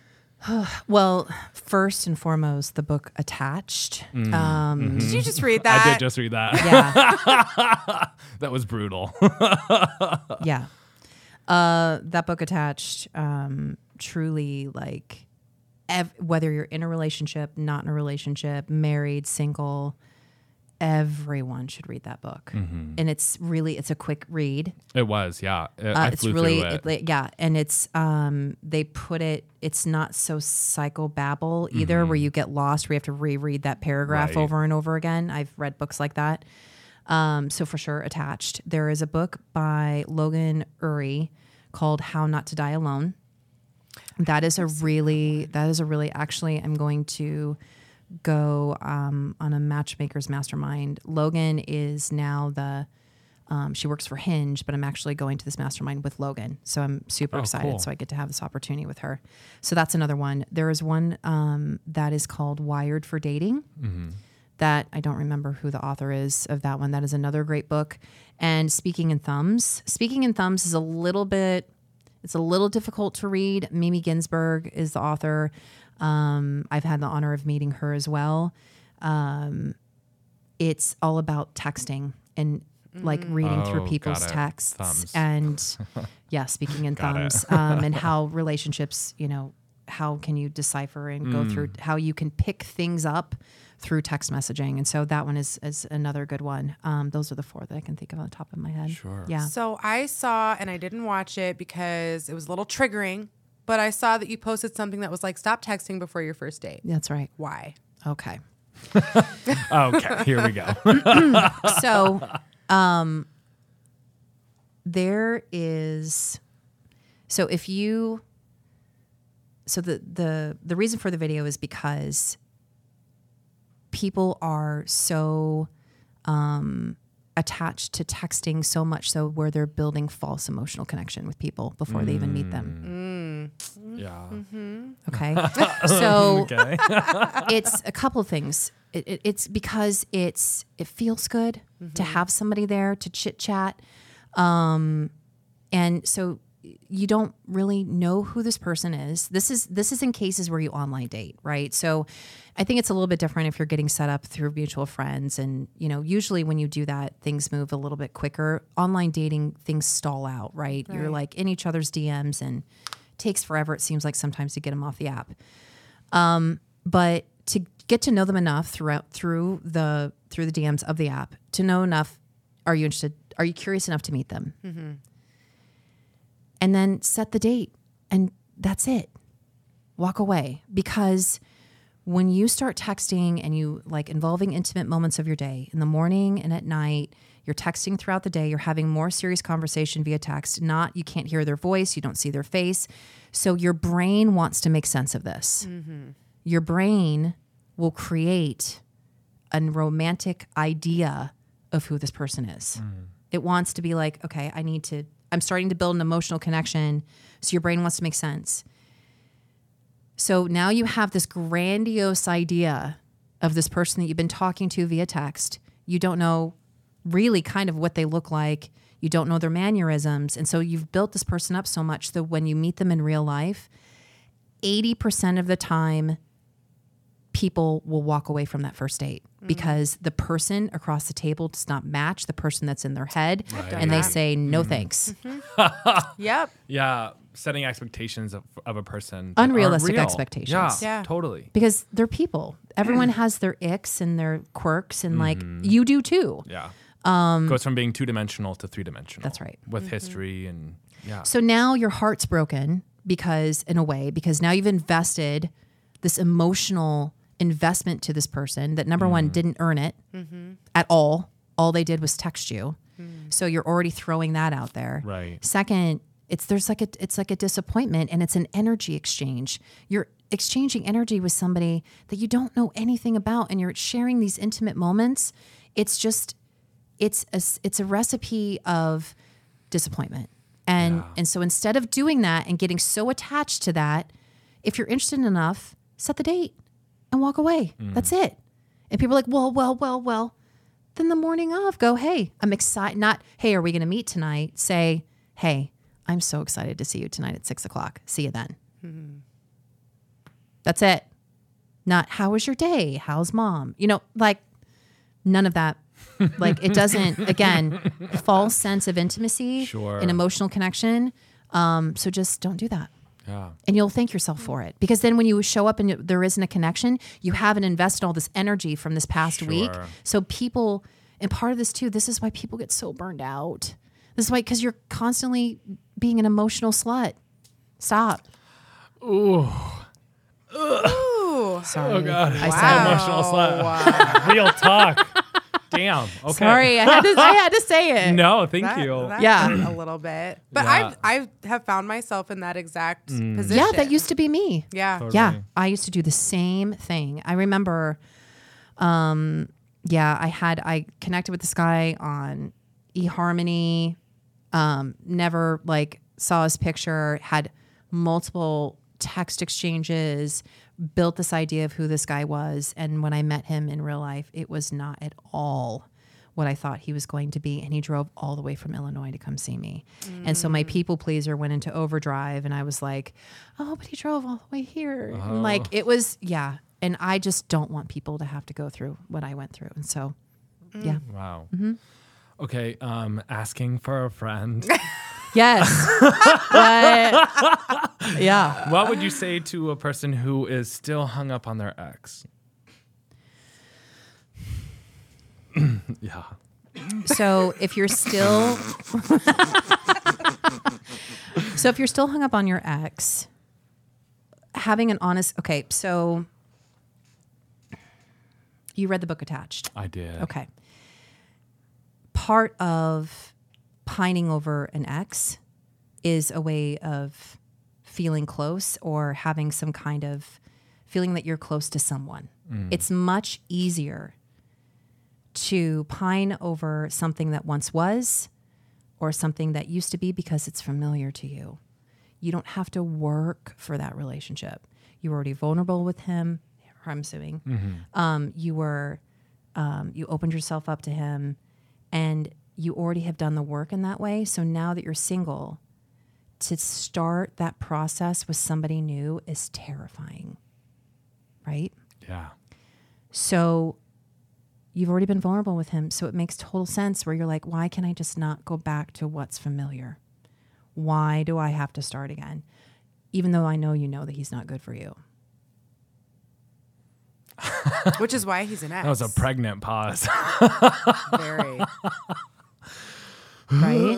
Well, first and foremost, the book Attached. Mm. Um, mm-hmm. Did you just read that? I did just read that. Yeah. That was brutal. Yeah. Uh, that book Attached, um, truly like ev- whether you're in a relationship, not in a relationship, married, single, everyone should read that book. Mm-hmm. And it's really, it's a quick read. It was, yeah. It, uh, I it's flew really, through it. it, yeah. And it's, um, they put it, it's not so psychobabble either, mm-hmm. where you get lost, where you have to reread that paragraph right. over and over again. I've read books like that. Um, so for sure, Attached. There is a book by Logan Ury called How Not to Die Alone. That is a really, that is a really, actually, I'm going to go um, on a matchmaker's mastermind. Logan is now the, um, she works for Hinge, but I'm actually going to this mastermind with Logan. So I'm super oh, excited. Cool. So I get to have this opportunity with her. So that's another one. There is one um, that is called Wired for Dating. Mm-hmm. That I don't remember who the author is of that one. That is another great book. And Speaking in Thumbs. Speaking in Thumbs is a little bit, it's a little difficult to read. Mimi Ginsberg is the author. Um, I've had the honor of meeting her as well. Um, it's all about texting and like reading oh, through people's texts thumbs. and yeah, speaking in thumbs, um, and how relationships, you know, how can you decipher and mm. go through how you can pick things up through text messaging. And so that one is, is another good one. Um, those are the four that I can think of on the top of my head. Sure. Yeah. So I saw, and I didn't watch it because it was a little triggering, but I saw that you posted something that was like, stop texting before your first date. That's right. Why? Okay. Okay, here we go. So, um, there is, so if you, so the, the, the reason for the video is because people are so, um, attached to texting so much so where they're building false emotional connection with people before mm. they even meet them. Mm. Yeah. Mm-hmm. Okay. So okay. It's a couple of things. It, it, it's because it's, it feels good mm-hmm. to have somebody there to chit chat. Um, and so you don't really know who this person is. This is, this is in cases where you online date, right? So I think it's a little bit different if you're getting set up through mutual friends. And, you know, usually when you do that, things move a little bit quicker. Online dating, things stall out, right? right. You're like in each other's D Ms and it takes forever. It seems like sometimes to get them off the app. Um, but to get to know them enough throughout, through the, through the D Ms of the app, to know enough, are you interested? Are you curious enough to meet them? Mm-hmm. And then set the date and that's it. Walk away. Because when you start texting and you like involving intimate moments of your day in the morning and at night, you're texting throughout the day, you're having more serious conversation via text, not, you can't hear their voice, you don't see their face. So your brain wants to make sense of this. Mm-hmm. Your brain will create a romantic idea of who this person is. Mm. It wants to be like, okay, I need to, I'm starting to build an emotional connection. So your brain wants to make sense. So now you have this grandiose idea of this person that you've been talking to via text. You don't know really kind of what they look like. You don't know their mannerisms. And so you've built this person up so much that when you meet them in real life, eighty percent of the time, people will walk away from that first date mm-hmm. because the person across the table does not match the person that's in their head. Right. And they say, no, mm-hmm. thanks. Mm-hmm. Yep. Yeah. Setting expectations of, of a person. Unrealistic expectations. Yeah, yeah. Totally. Because they're people. Everyone has their icks and their quirks and mm-hmm. like you do too. Yeah. Um, Goes from being two dimensional to three dimensional. That's right. With mm-hmm. history and yeah. So now your heart's broken because in a way, because now you've invested this emotional investment to this person that number mm. one didn't earn it mm-hmm. at all. All they did was text you. Mm. So you're already throwing that out there. Right. Second, it's there's like a it's like a disappointment and it's an energy exchange. You're exchanging energy with somebody that you don't know anything about and you're sharing these intimate moments. It's just it's a, it's a recipe of disappointment. And yeah. and so instead of doing that and getting so attached to that, if you're interested enough, set the date. And walk away. Mm. That's it. And people are like, well, well, well, well. Then the morning of, go, hey, I'm excited. Not, hey, are we going to meet tonight? Say, hey, I'm so excited to see you tonight at six o'clock. See you then. Mm-hmm. That's it. Not how was your day? How's mom? You know, like none of that. Like it doesn't, again, false sense of intimacy Sure. and emotional connection. Um, so just don't do that. Yeah. And you'll thank yourself for it. Because then when you show up and there isn't a connection, you haven't invested all this energy from this past Sure. week. So people, and part of this too, this is why people get so burned out. This is why, because you're constantly being an emotional slut. Stop. Ooh. Ooh. Sorry. Oh God. I Wow. said Emotional slut. Real talk. Damn. Okay. Sorry, I had to. I had to say it. No, thank That- you. that Yeah. hurt a little bit. But Yeah. I I have found myself in that exact position. Yeah, that used to be me. Yeah. Totally. Yeah, I used to do the same thing. I remember, um, yeah, I had I connected with this guy on eHarmony. Um, never like saw his picture. Had multiple text exchanges. Built this idea of who this guy was, and when I met him in real life, it was not at all what I thought he was going to be. And he drove all the way from Illinois to come see me. Mm. And so my people pleaser went into overdrive, and I was like, oh, but he drove all the way here. Oh. And like, it was, yeah. And I just don't want people to have to go through what I went through. And so, mm. yeah. Wow. Mm-hmm. Okay. Um, asking for a friend. Yes. But, yeah. What would you say to a person who is still hung up on their ex? Yeah. So if you're still, so if you're still hung up on your ex, having an honest, okay, so you read the book Attached. I did. Okay. Part of pining over an ex is a way of feeling close or having some kind of feeling that you're close to someone. Mm. It's much easier to pine over something that once was or something that used to be because it's familiar to you. You don't have to work for that relationship. You were already vulnerable with him. I'm assuming. Mm-hmm. Um, you were, um, you opened yourself up to him, and you already have done the work in that way. So now that you're single, to start that process with somebody new is terrifying, right? Yeah. So you've already been vulnerable with him. So it makes total sense where you're like, why can I just not go back to what's familiar? Why do I have to start again? Even though I know you know that he's not good for you. Which is why he's an ex. That was a pregnant pause. Very. Right?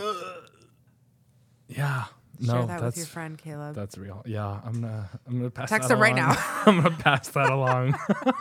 Yeah. Share No, that that's with your friend, Caleb. That's real. Yeah, I'm gonna I'm gonna pass Text that him right along. now. I'm gonna pass that along.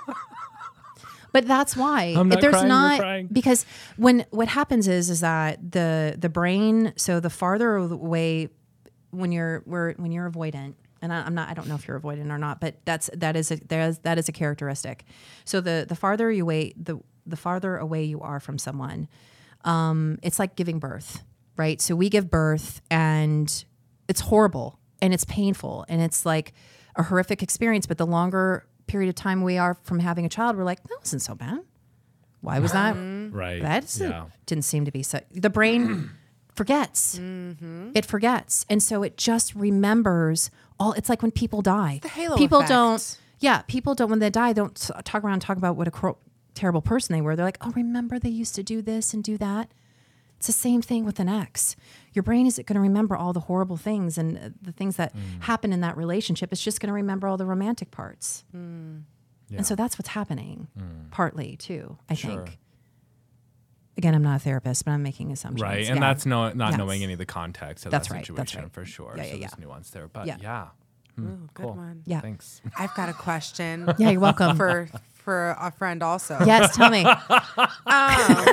But that's why I'm not there's crying, you're not crying. because when what happens is is that the the brain, so the farther away when you're where when you're avoidant, and I, I'm not I don't know if you're avoidant or not, but that's that is a there's that is a characteristic. So the the farther you away the the farther away you are from someone, um, it's like giving birth, right? So we give birth and it's horrible and it's painful and it's like a horrific experience. But the longer period of time we are from having a child, we're like, that wasn't so bad. Why was that? Right. That Yeah. didn't seem to be so. The brain forgets. Mm-hmm. It forgets. And so it just remembers all. It's like when people die. The halo people effect. don't, yeah, people don't, when they die, don't s- talk around and talk about what a cro- terrible person they were. They're like, oh, remember they used to do this and do that. It's the same thing with an ex. Your brain isn't going to remember all the horrible things and uh, the things that Mm. happen in that relationship. It's just going to remember all the romantic parts. Mm. Yeah. And so that's what's happening, partly too, I Sure. think. Again, I'm not a therapist, but I'm making assumptions. Right. And Yeah. that's no, not Yes. knowing any of the context of That's that right, situation that's right. for sure. Yeah, so yeah, there's yeah. nuance there. But Yeah. yeah. Hmm, Ooh, good cool. one. Yeah. Thanks. I've got a question. Yeah, you're welcome. for for a friend also. Yes, tell me. Um,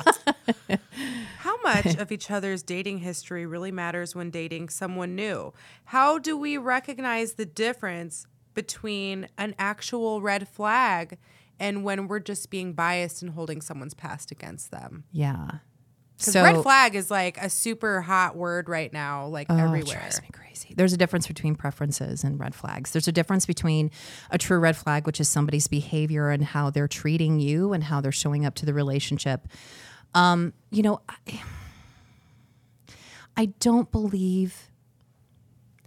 how much of each other's dating history really matters when dating someone new? How do we recognize the difference between an actual red flag and when we're just being biased and holding someone's past against them? Yeah. Because So red flag is like a super hot word right now, like oh, it everywhere. drives me crazy. There's a difference between preferences and red flags. There's a difference between a true red flag, which is somebody's behavior and how they're treating you and how they're showing up to the relationship. Um, you know, I, I don't believe,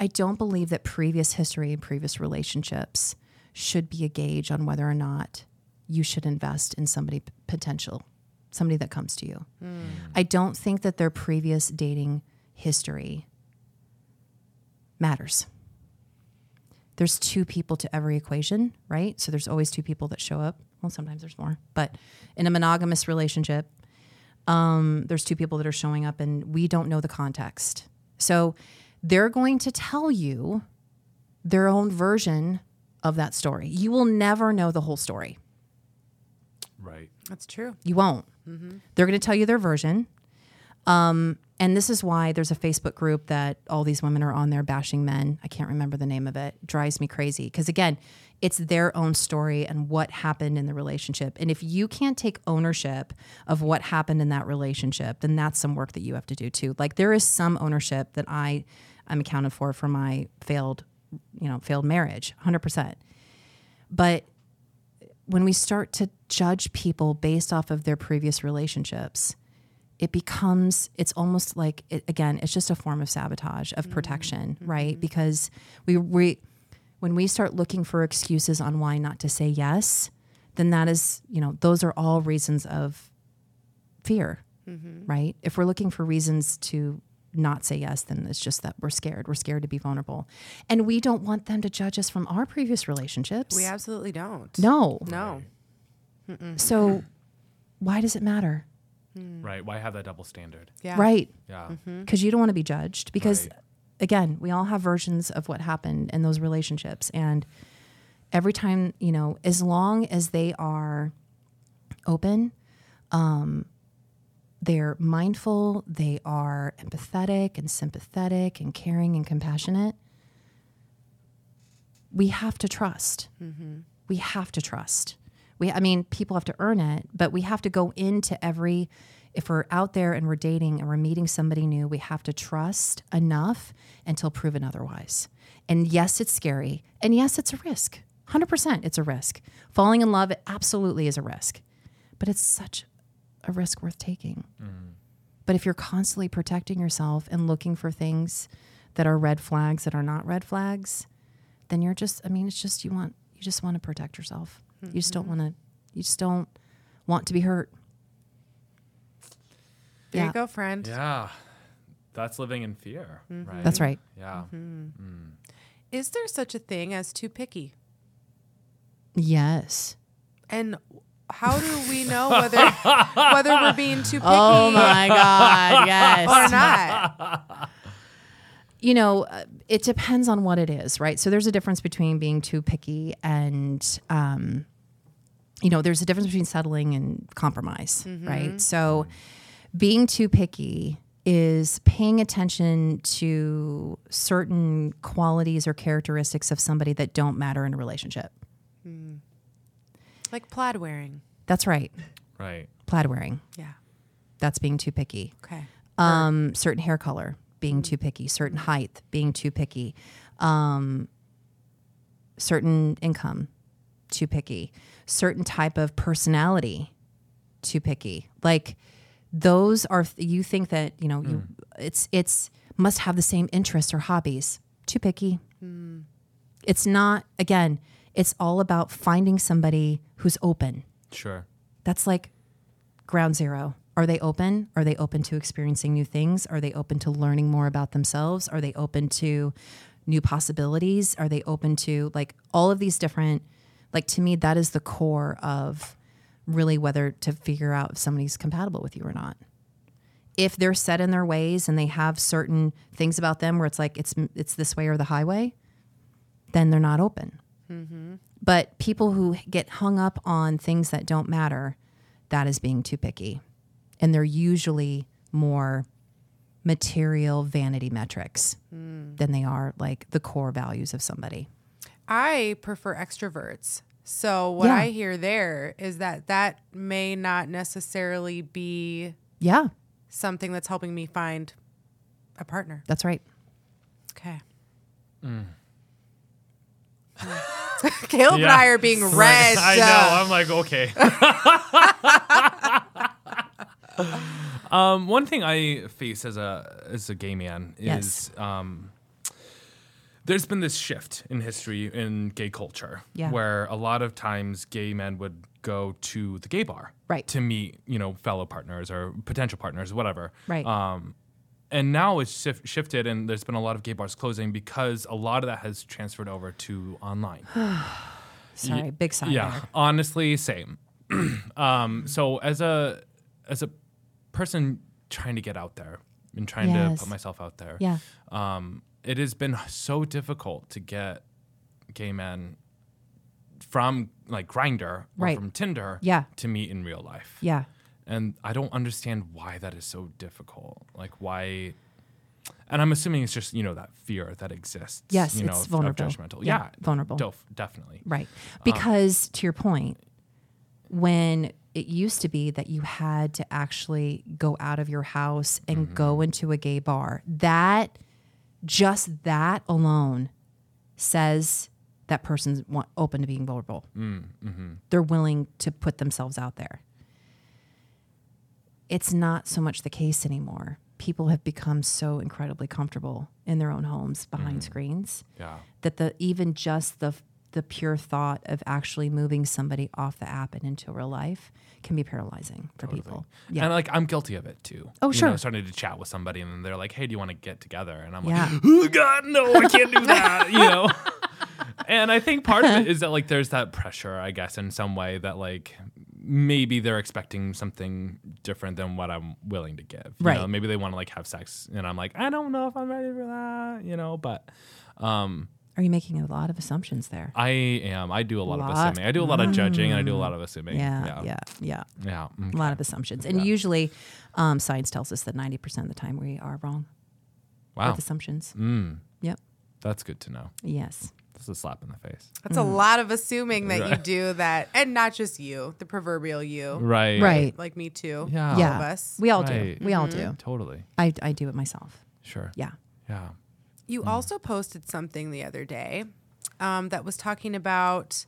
I don't believe that previous history and previous relationships should be a gauge on whether or not you should invest in somebody p- potential, somebody that comes to you. Mm. I don't think that their previous dating history matters. There's two people to every equation, right? So there's always two people that show up. Well, sometimes there's more, but in a monogamous relationship, um, there's two people that are showing up and we don't know the context. So they're going to tell you their own version of that story. You will never know the whole story. Right. That's true. You won't. Mm-hmm. They're going to tell you their version. Um, and this is why there's a Facebook group that all these women are on there bashing men. I can't remember the name of it. It drives me crazy. Because again, it's their own story and what happened in the relationship. And if you can't take ownership of what happened in that relationship, then that's some work that you have to do too. Like there is some ownership that I, I'm accounted for for my failed, you know, failed marriage, one hundred percent. But when we start to judge people based off of their previous relationships, it becomes, it's almost like, it, again, it's just a form of sabotage, of protection, mm-hmm. right? Because we, we, when we start looking for excuses on why not to say yes, then that is, you know, those are all reasons of fear, mm-hmm. right? If we're looking for reasons to not say yes, then it's just that we're scared. We're scared to be vulnerable. And we don't want them to judge us from our previous relationships. We absolutely don't. No. No. Mm-mm. So why does it matter? Right. Why have that double standard? Yeah. Right. Yeah. Because mm-hmm. you don't want to be judged. Because, right. again, we all have versions of what happened in those relationships. And every time, you know, as long as they are open, um, they're mindful, they are empathetic and sympathetic and caring and compassionate, we have to trust. Mm-hmm. We have to trust. We, I mean, people have to earn it, but we have to go into every, if we're out there and we're dating and we're meeting somebody new, we have to trust enough until proven otherwise. And yes, it's scary. And yes, it's a risk. one hundred percent it's a risk. Falling in love, it absolutely is a risk. But it's such a risk worth taking. Mm. But if you're constantly protecting yourself and looking for things that are red flags that are not red flags, then you're just, I mean, it's just, you want, you just want to protect yourself. Mm-hmm. You just don't want to, you just don't want to be hurt. There yeah. you go, friend. Yeah. That's living in fear, mm-hmm. right? That's right. Yeah. Mm-hmm. Mm. Is there such a thing as too picky? Yes. And how do we know whether whether we're being too picky? Oh my God, yes. Or not? You know, uh, it depends on what it is, right? So there's a difference between being too picky and, um, you know, there's a difference between settling and compromise, mm-hmm. right? So being too picky is paying attention to certain qualities or characteristics of somebody that don't matter in a relationship. Mm. Like plaid wearing. That's right. Right. Plaid wearing. Yeah. That's being too picky. Okay. Um, certain hair color, being too picky. Certain height, being too picky. Um, certain income, too picky. Certain type of personality, too picky. Like those are, you think that, you know, mm. you, it's, it's must have the same interests or hobbies, too picky. Mm. It's not, again, it's all about finding somebody who's open. Sure. That's like ground zero. Are they open? Are they open to experiencing new things? Are they open to learning more about themselves? Are they open to new possibilities? Are they open to like all of these different, like to me, that is the core of really whether to figure out if somebody's compatible with you or not. If they're set in their ways and they have certain things about them where it's like, it's, it's this way or the highway, then they're not open. Mm-hmm. But people who get hung up on things that don't matter, that is being too picky. And they're usually more material vanity metrics mm. than they are like the core values of somebody. I prefer extroverts. So what yeah. I hear there is that that may not necessarily be yeah. something that's helping me find a partner. That's right. Okay. Mm. Caleb yeah. and I are being read. I know. I'm like, okay. um, one thing I face as a as a gay man is yes. um, there's been this shift in history in gay culture Yeah. where a lot of times gay men would go to the gay bar Right. to meet, you know, fellow partners or potential partners, whatever. Right. Um, and now it's shif- shifted, and there's been a lot of gay bars closing because a lot of that has transferred over to online. Sorry, big sigh Yeah, there. honestly, same. um, so as a as a person trying to get out there and trying Yes. to put myself out there, Yeah. um, it has been so difficult to get gay men from like Grindr or Right. from Tinder Yeah. to meet in real life. Yeah. And I don't understand why that is so difficult. Like why, and I'm assuming it's just, you know, that fear that exists. Yes, you know, it's of- vulnerable. Of judgmental. Yeah, Yeah. vulnerable. Def- definitely. Right. Because to your point, when it used to be that you had to actually go out of your house and Mm-hmm. go into a gay bar, that just that alone says that person's want, open to being vulnerable. Mm-hmm. They're willing to put themselves out there. It's not so much the case anymore. People have become so incredibly comfortable in their own homes behind Mm. screens Yeah. that the even just the the pure thought of actually moving somebody off the app and into real life can be paralyzing for Totally. people. Yeah. And like I'm guilty of it too. Oh, You sure. know, starting to chat with somebody and then they're like, "Hey, do you want to get together?" And I'm Yeah. like, "Oh God, no, I can't do that." You know. And I think part of it is that like there's that pressure, I guess, in some way that like maybe they're expecting something different than what I'm willing to give. You Right. know? Maybe they want to like have sex, and I'm like, I don't know if I'm ready for that. You know, but. um Are you making a lot of assumptions there? I am. I do a lot, Lot. of assuming. I do a lot of judging, and I do a lot of assuming. Yeah, Yeah. yeah, yeah. Yeah. A lot of assumptions. And Yeah. usually um, science tells us that ninety percent of the time we are wrong Wow. with assumptions. Mm, Yep. that's good to know. Yes. That's a slap in the face. That's a lot of assuming that you Right. do that, and not just you, the proverbial you, Right. Right. like me too. Yeah. all yeah. of us. We all Right. do. We all do. Totally. I, I do it myself. Sure. Yeah. Yeah. You also posted something the other day um, that was talking about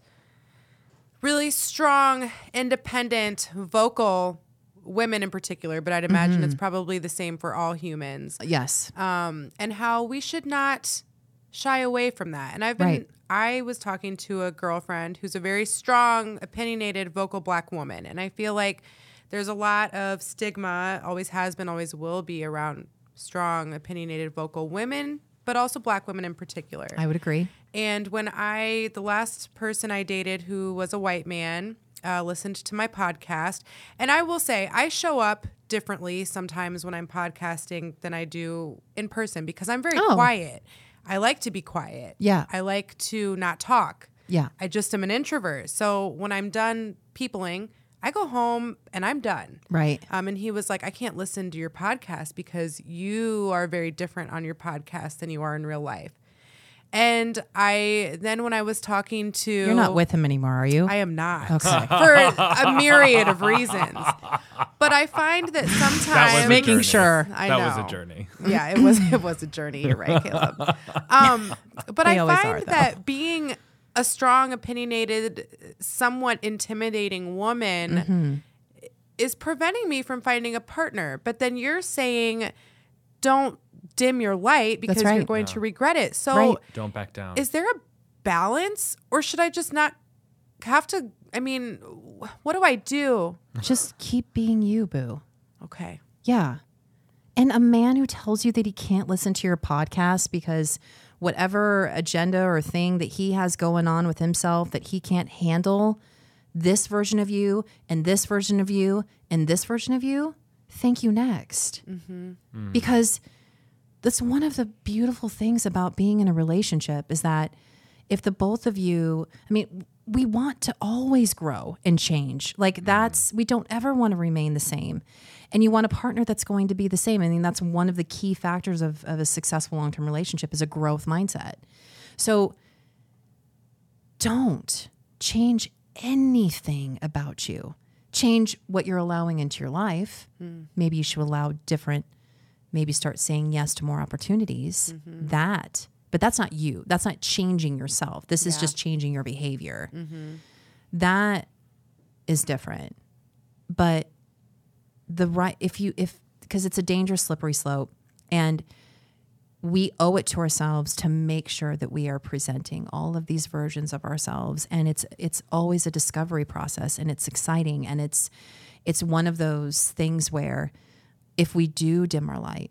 really strong, independent, vocal women in particular, but I'd imagine it's probably the same for all humans, Yes. um, and how we should not shy away from that. And I've been, Right. I was talking to a girlfriend who's a very strong, opinionated, vocal black woman, and I feel like there's a lot of stigma, always has been, always will be, around strong, opinionated, vocal women, but also black women in particular. I would agree. And when I, the last person I dated who was a white man, uh, listened to my podcast. And I will say, I show up differently sometimes when I'm podcasting than I do in person because I'm very Oh. quiet. I like to be quiet. Yeah. I like to not talk. Yeah. I just am an introvert. So when I'm done peopling, I go home and I'm done. Right. Um, and he was like, I can't listen to your podcast because you are very different on your podcast than you are in real life. And I then when I was talking to You're not with him anymore, are you? I am not. Okay. For a myriad of reasons. But I find that sometimes That was a Making journey. sure. I that know. was a journey. Yeah, it was it was a journey. You're right, Caleb. Um, but They I always find are, though. that being a strong, opinionated, somewhat intimidating woman Mm-hmm. is preventing me from finding a partner. But then you're saying, don't dim your light because you're right. going to regret it. So Right. Don't back down. is there a balance, or should I just not have to? I mean, what do I do? Just keep being you, boo. Okay. Yeah. And a man who tells you that he can't listen to your podcast because whatever agenda or thing that he has going on with himself, that he can't handle this version of you and this version of you and this version of you, thank you next. Because that's one of the beautiful things about being in a relationship is that if the both of you, I mean, we want to always grow and change. Like that's, we don't ever want to remain the same. And you want a partner that's going to be the same. I mean, that's one of the key factors of, of a successful long-term relationship is a growth mindset. So don't change anything about you. Change what you're allowing into your life. Maybe you should allow different, maybe start saying yes to more opportunities. That, but that's not you. That's not changing yourself. This is Yeah. just changing your behavior. That is different. But the right, if you, if, because it's a dangerous slippery slope, and we owe it to ourselves to make sure that we are presenting all of these versions of ourselves. And it's it's always a discovery process, and it's exciting. And it's it's one of those things where if we do dim our light,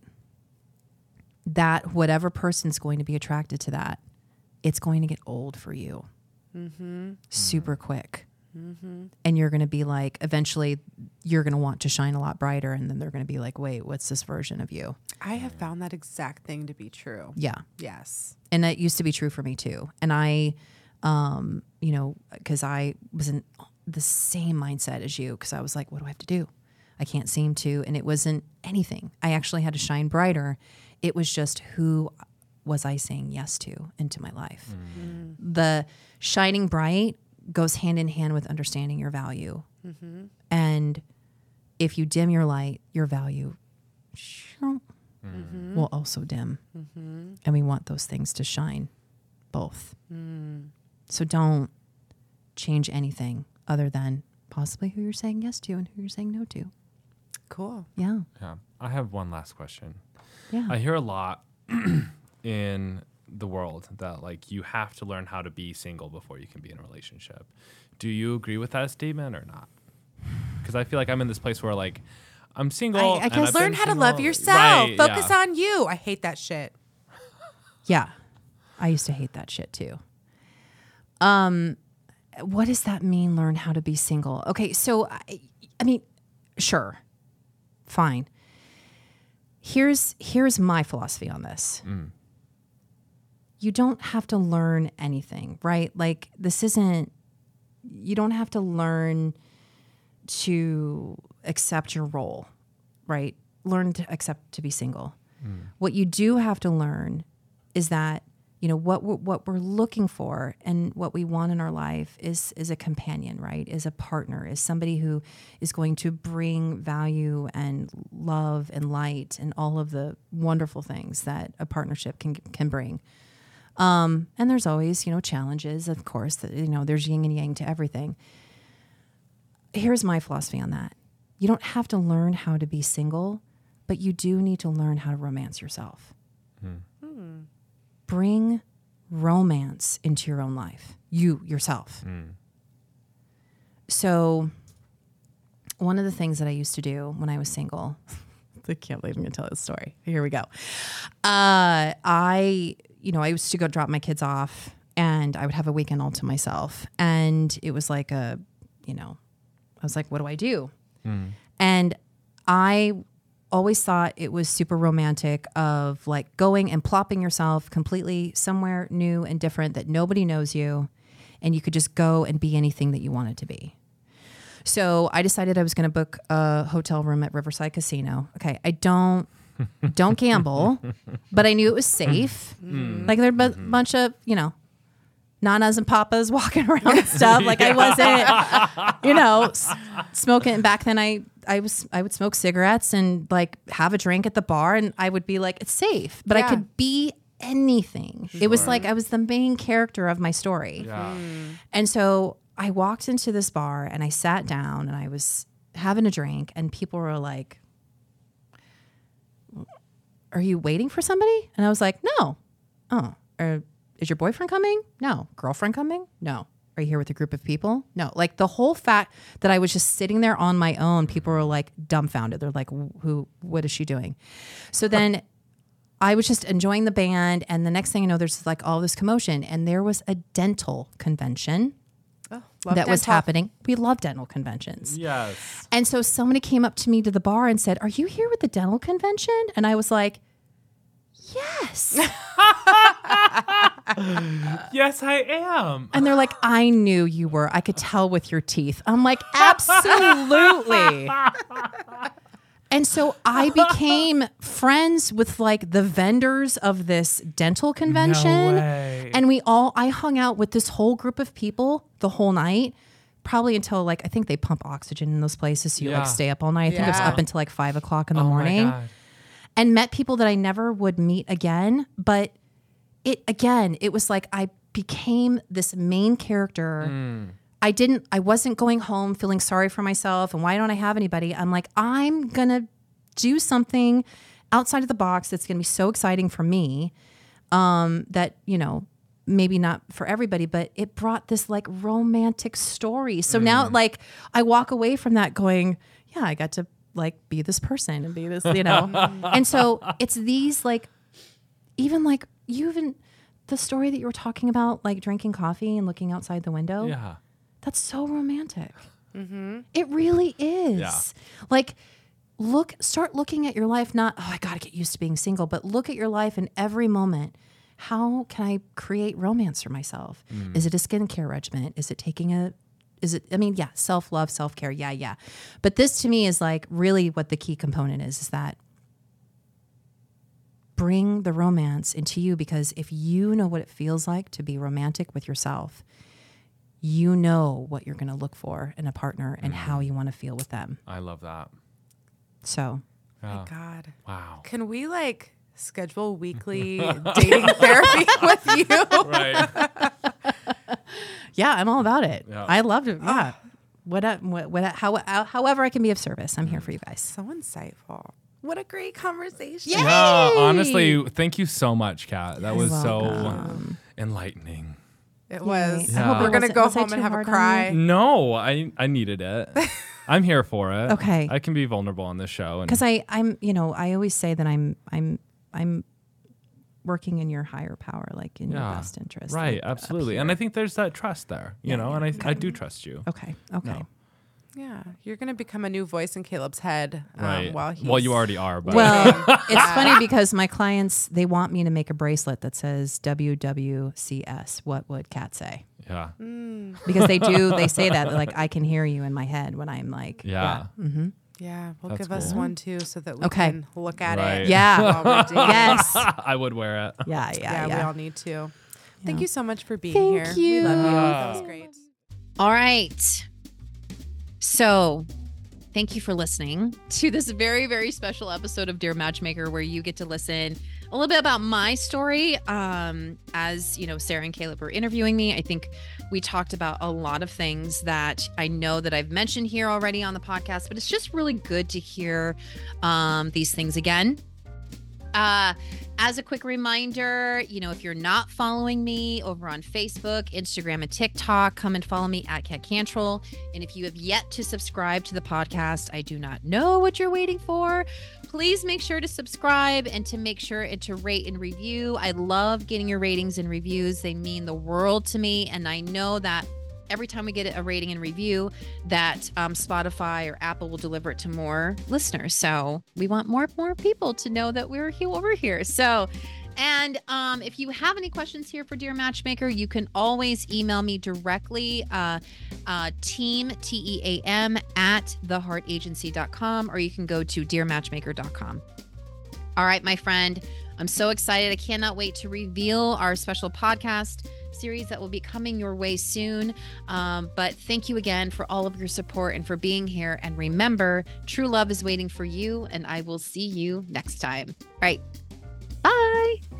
that whatever person's going to be attracted to that, it's going to get old for you mm-hmm. super quick. Mm-hmm. And you're going to be like, eventually you're going to want to shine a lot brighter. And then they're going to be like, wait, what's this version of you? I have found that exact thing to be true. Yeah. Yes. And that used to be true for me too. And I, um, you know, cause I was in the same mindset as you. Cause I was like, what do I have to do? I can't seem to, and it wasn't anything. I actually had to shine brighter. It was just who was I saying yes to into my life. Mm-hmm. The shining bright goes hand in hand with understanding your value. Mm-hmm. And if you dim your light, your value mm-hmm. will also dim. Mm-hmm. And we want those things to shine both. Mm. So don't change anything other than possibly who you're saying yes to and who you're saying no to. Cool. Yeah. Yeah. I have one last question. Yeah. I hear a lot in the world that like you have to learn how to be single before you can be in a relationship. Do you agree with that statement or not? Because I feel like I'm in this place where like I'm single. I, I and guess I've learn been how to single. love yourself. Right, Focus yeah. on you. I hate that shit. Yeah. I used to hate that shit too. Um, what does that mean? Learn how to be single. Okay. So, I, I mean, sure. Fine. Here's, here's my philosophy on this. Mm. You don't have to learn anything, right? Like this isn't, you don't have to learn to accept your role, right? Learn to accept to be single. Mm. What you do have to learn is that, you know, what we're, what we're looking for and what we want in our life is is a companion, right? Is a partner, is somebody who is going to bring value and love and light and all of the wonderful things that a partnership can can bring. Um, and there's always, you know, challenges, of course, that, you know, there's yin and yang to everything. Here's my philosophy on that. You don't have to learn how to be single, but you do need to learn how to romance yourself. Hmm. Hmm. Bring romance into your own life, you yourself. Mm. So one of the things that I used to do when I was single, I can't believe I'm going to tell this story. Here we go. Uh, I, you know, I used to go drop my kids off and I would have a weekend all to myself. And it was like a, you know, I was like, what do I do? Mm. And I always thought it was super romantic of like going and plopping yourself completely somewhere new and different that nobody knows you, and you could just go and be anything that you wanted to be. So I decided I was going to book a hotel room at Riverside Casino. Okay, I don't don't gamble, but I knew it was safe. Mm. Like there'd be a mm-hmm. bunch of, you know, nanas and papas walking around and stuff. Like yeah. I wasn't, you know, s- smoking. And back then I, I was, I would smoke cigarettes and like have a drink at the bar, and I would be like, it's safe, but yeah. I could be anything. Sure. It was like, I was the main character of my story. Yeah. Mm. And so I walked into this bar and I sat down and I was having a drink, and people were like, are you waiting for somebody? And I was like, no. Oh, are, is your boyfriend coming? No. Girlfriend coming? No. Are you here with a group of people? No. Like the whole fact that I was just sitting there on my own, people were like dumbfounded. They're like, who, what is she doing? So then I was just enjoying the band. And the next thing I know, there's like all this commotion, and there was a dental convention oh, that dental. was happening. We love dental conventions. Yes. And so somebody came up to me to the bar and said, are you here with the dental convention? And I was like, yes. Yes, I am. And they're like, I knew you were. I could tell with your teeth. I'm like, absolutely. And so I became friends with like the vendors of this dental convention. No way. And we all, I hung out with this whole group of people the whole night, probably until like, I think they pump oxygen in those places. So you yeah. like stay up all night. I think yeah. it was up until like five o'clock in the oh morning. My God. And met people that I never would meet again. But it, again, it was like I became this main character. Mm. I didn't, I wasn't going home feeling sorry for myself and why don't I have anybody? I'm like, I'm going to do something outside of the box that's going to be so exciting for me um, that, you know, maybe not for everybody, but it brought this like romantic story. So mm. now like I walk away from that going, yeah, I got to like be this person and be this, you know? And so it's these like, even like you even the story that you were talking about, like drinking coffee and looking outside the window. Yeah. That's so romantic. Mm-hmm. It really is. Yeah. Like look, start looking at your life, not, oh, I got to get used to being single, but look at your life in every moment. How can I create romance for myself? Mm. Is it a skincare regimen? Is it taking a, is it, I mean, yeah, self-love, self-care. Yeah, yeah. But this to me is like really what the key component is, is that bring the romance into you, because if you know what it feels like to be romantic with yourself, you know what you're going to look for in a partner and mm. how you want to feel with them. I love that. So. Yeah. My God. Wow. Can we like schedule weekly dating therapy with you? Right. Yeah, I'm all about it. Yeah. I love it. Yeah. What, what, what, how, however I can be of service, I'm here for you guys. So insightful. What a great conversation. Yay! Yeah, honestly, thank you so much, Kat. That was welcome. so enlightening. It was. Yeah. I hope We're it going to wasn't- go was I home too and have a hard on cry. you? No, I I needed it. I'm here for it. Okay. I can be vulnerable on this show. and- Because I, I'm, you know, I always say that I'm, I'm, I'm working in your higher power, like in your Yeah. best interest. Right, like, up absolutely. here. And I think there's that trust there, you Yeah, know, yeah. and I, Okay. I do trust you. Okay. Okay. No. Yeah. You're going to become a new voice in Caleb's head um, Right. while he's... well, you already are, but Well, it's funny because my clients, they want me to make a bracelet that says W W C S. What would Kat say? yeah. Mm, Because they do, they say that they're like, I can hear you in my head when I'm like, Yeah. Mm-hmm. yeah. Well, That's give us cool. one too so that we Okay. can look at Right. it. Yeah. while we're dating. Yes. I would wear it. Yeah. Yeah. Yeah, Yeah. we all need to. Thank Yeah. you so much for being Thank here. you. We love you. That Ah. was great. All right. So, thank you for listening to this very, very special episode of Dear Matchmaker, where you get to listen a little bit about my story. Um, as you know, Sarah and Caleb were interviewing me. I think we talked about a lot of things that I know that I've mentioned here already on the podcast, but it's just really good to hear um, these things again. Uh, as a quick reminder, you know, if you're not following me over on Facebook, Instagram, and TikTok, come and follow me at Kat Cantrell. And if you have yet to subscribe to the podcast, I do not know what you're waiting for. Please make sure to subscribe and to make sure and to rate and review. I love getting your ratings and reviews. They mean the world to me. And I know that every time we get a rating and review, that um, Spotify or Apple will deliver it to more listeners. So we want more more people to know that we're here over here. So, and um, if you have any questions here for Dear Matchmaker, you can always email me directly, uh, uh, team, T E A M, at the heart agency dot com, or you can go to dear matchmaker dot com. All right, my friend, I'm so excited. I cannot wait to reveal our special podcast series that will be coming your way soon. Um, but thank you again for all of your support and for being here. And remember, true love is waiting for you, and I will see you next time. All right. Bye.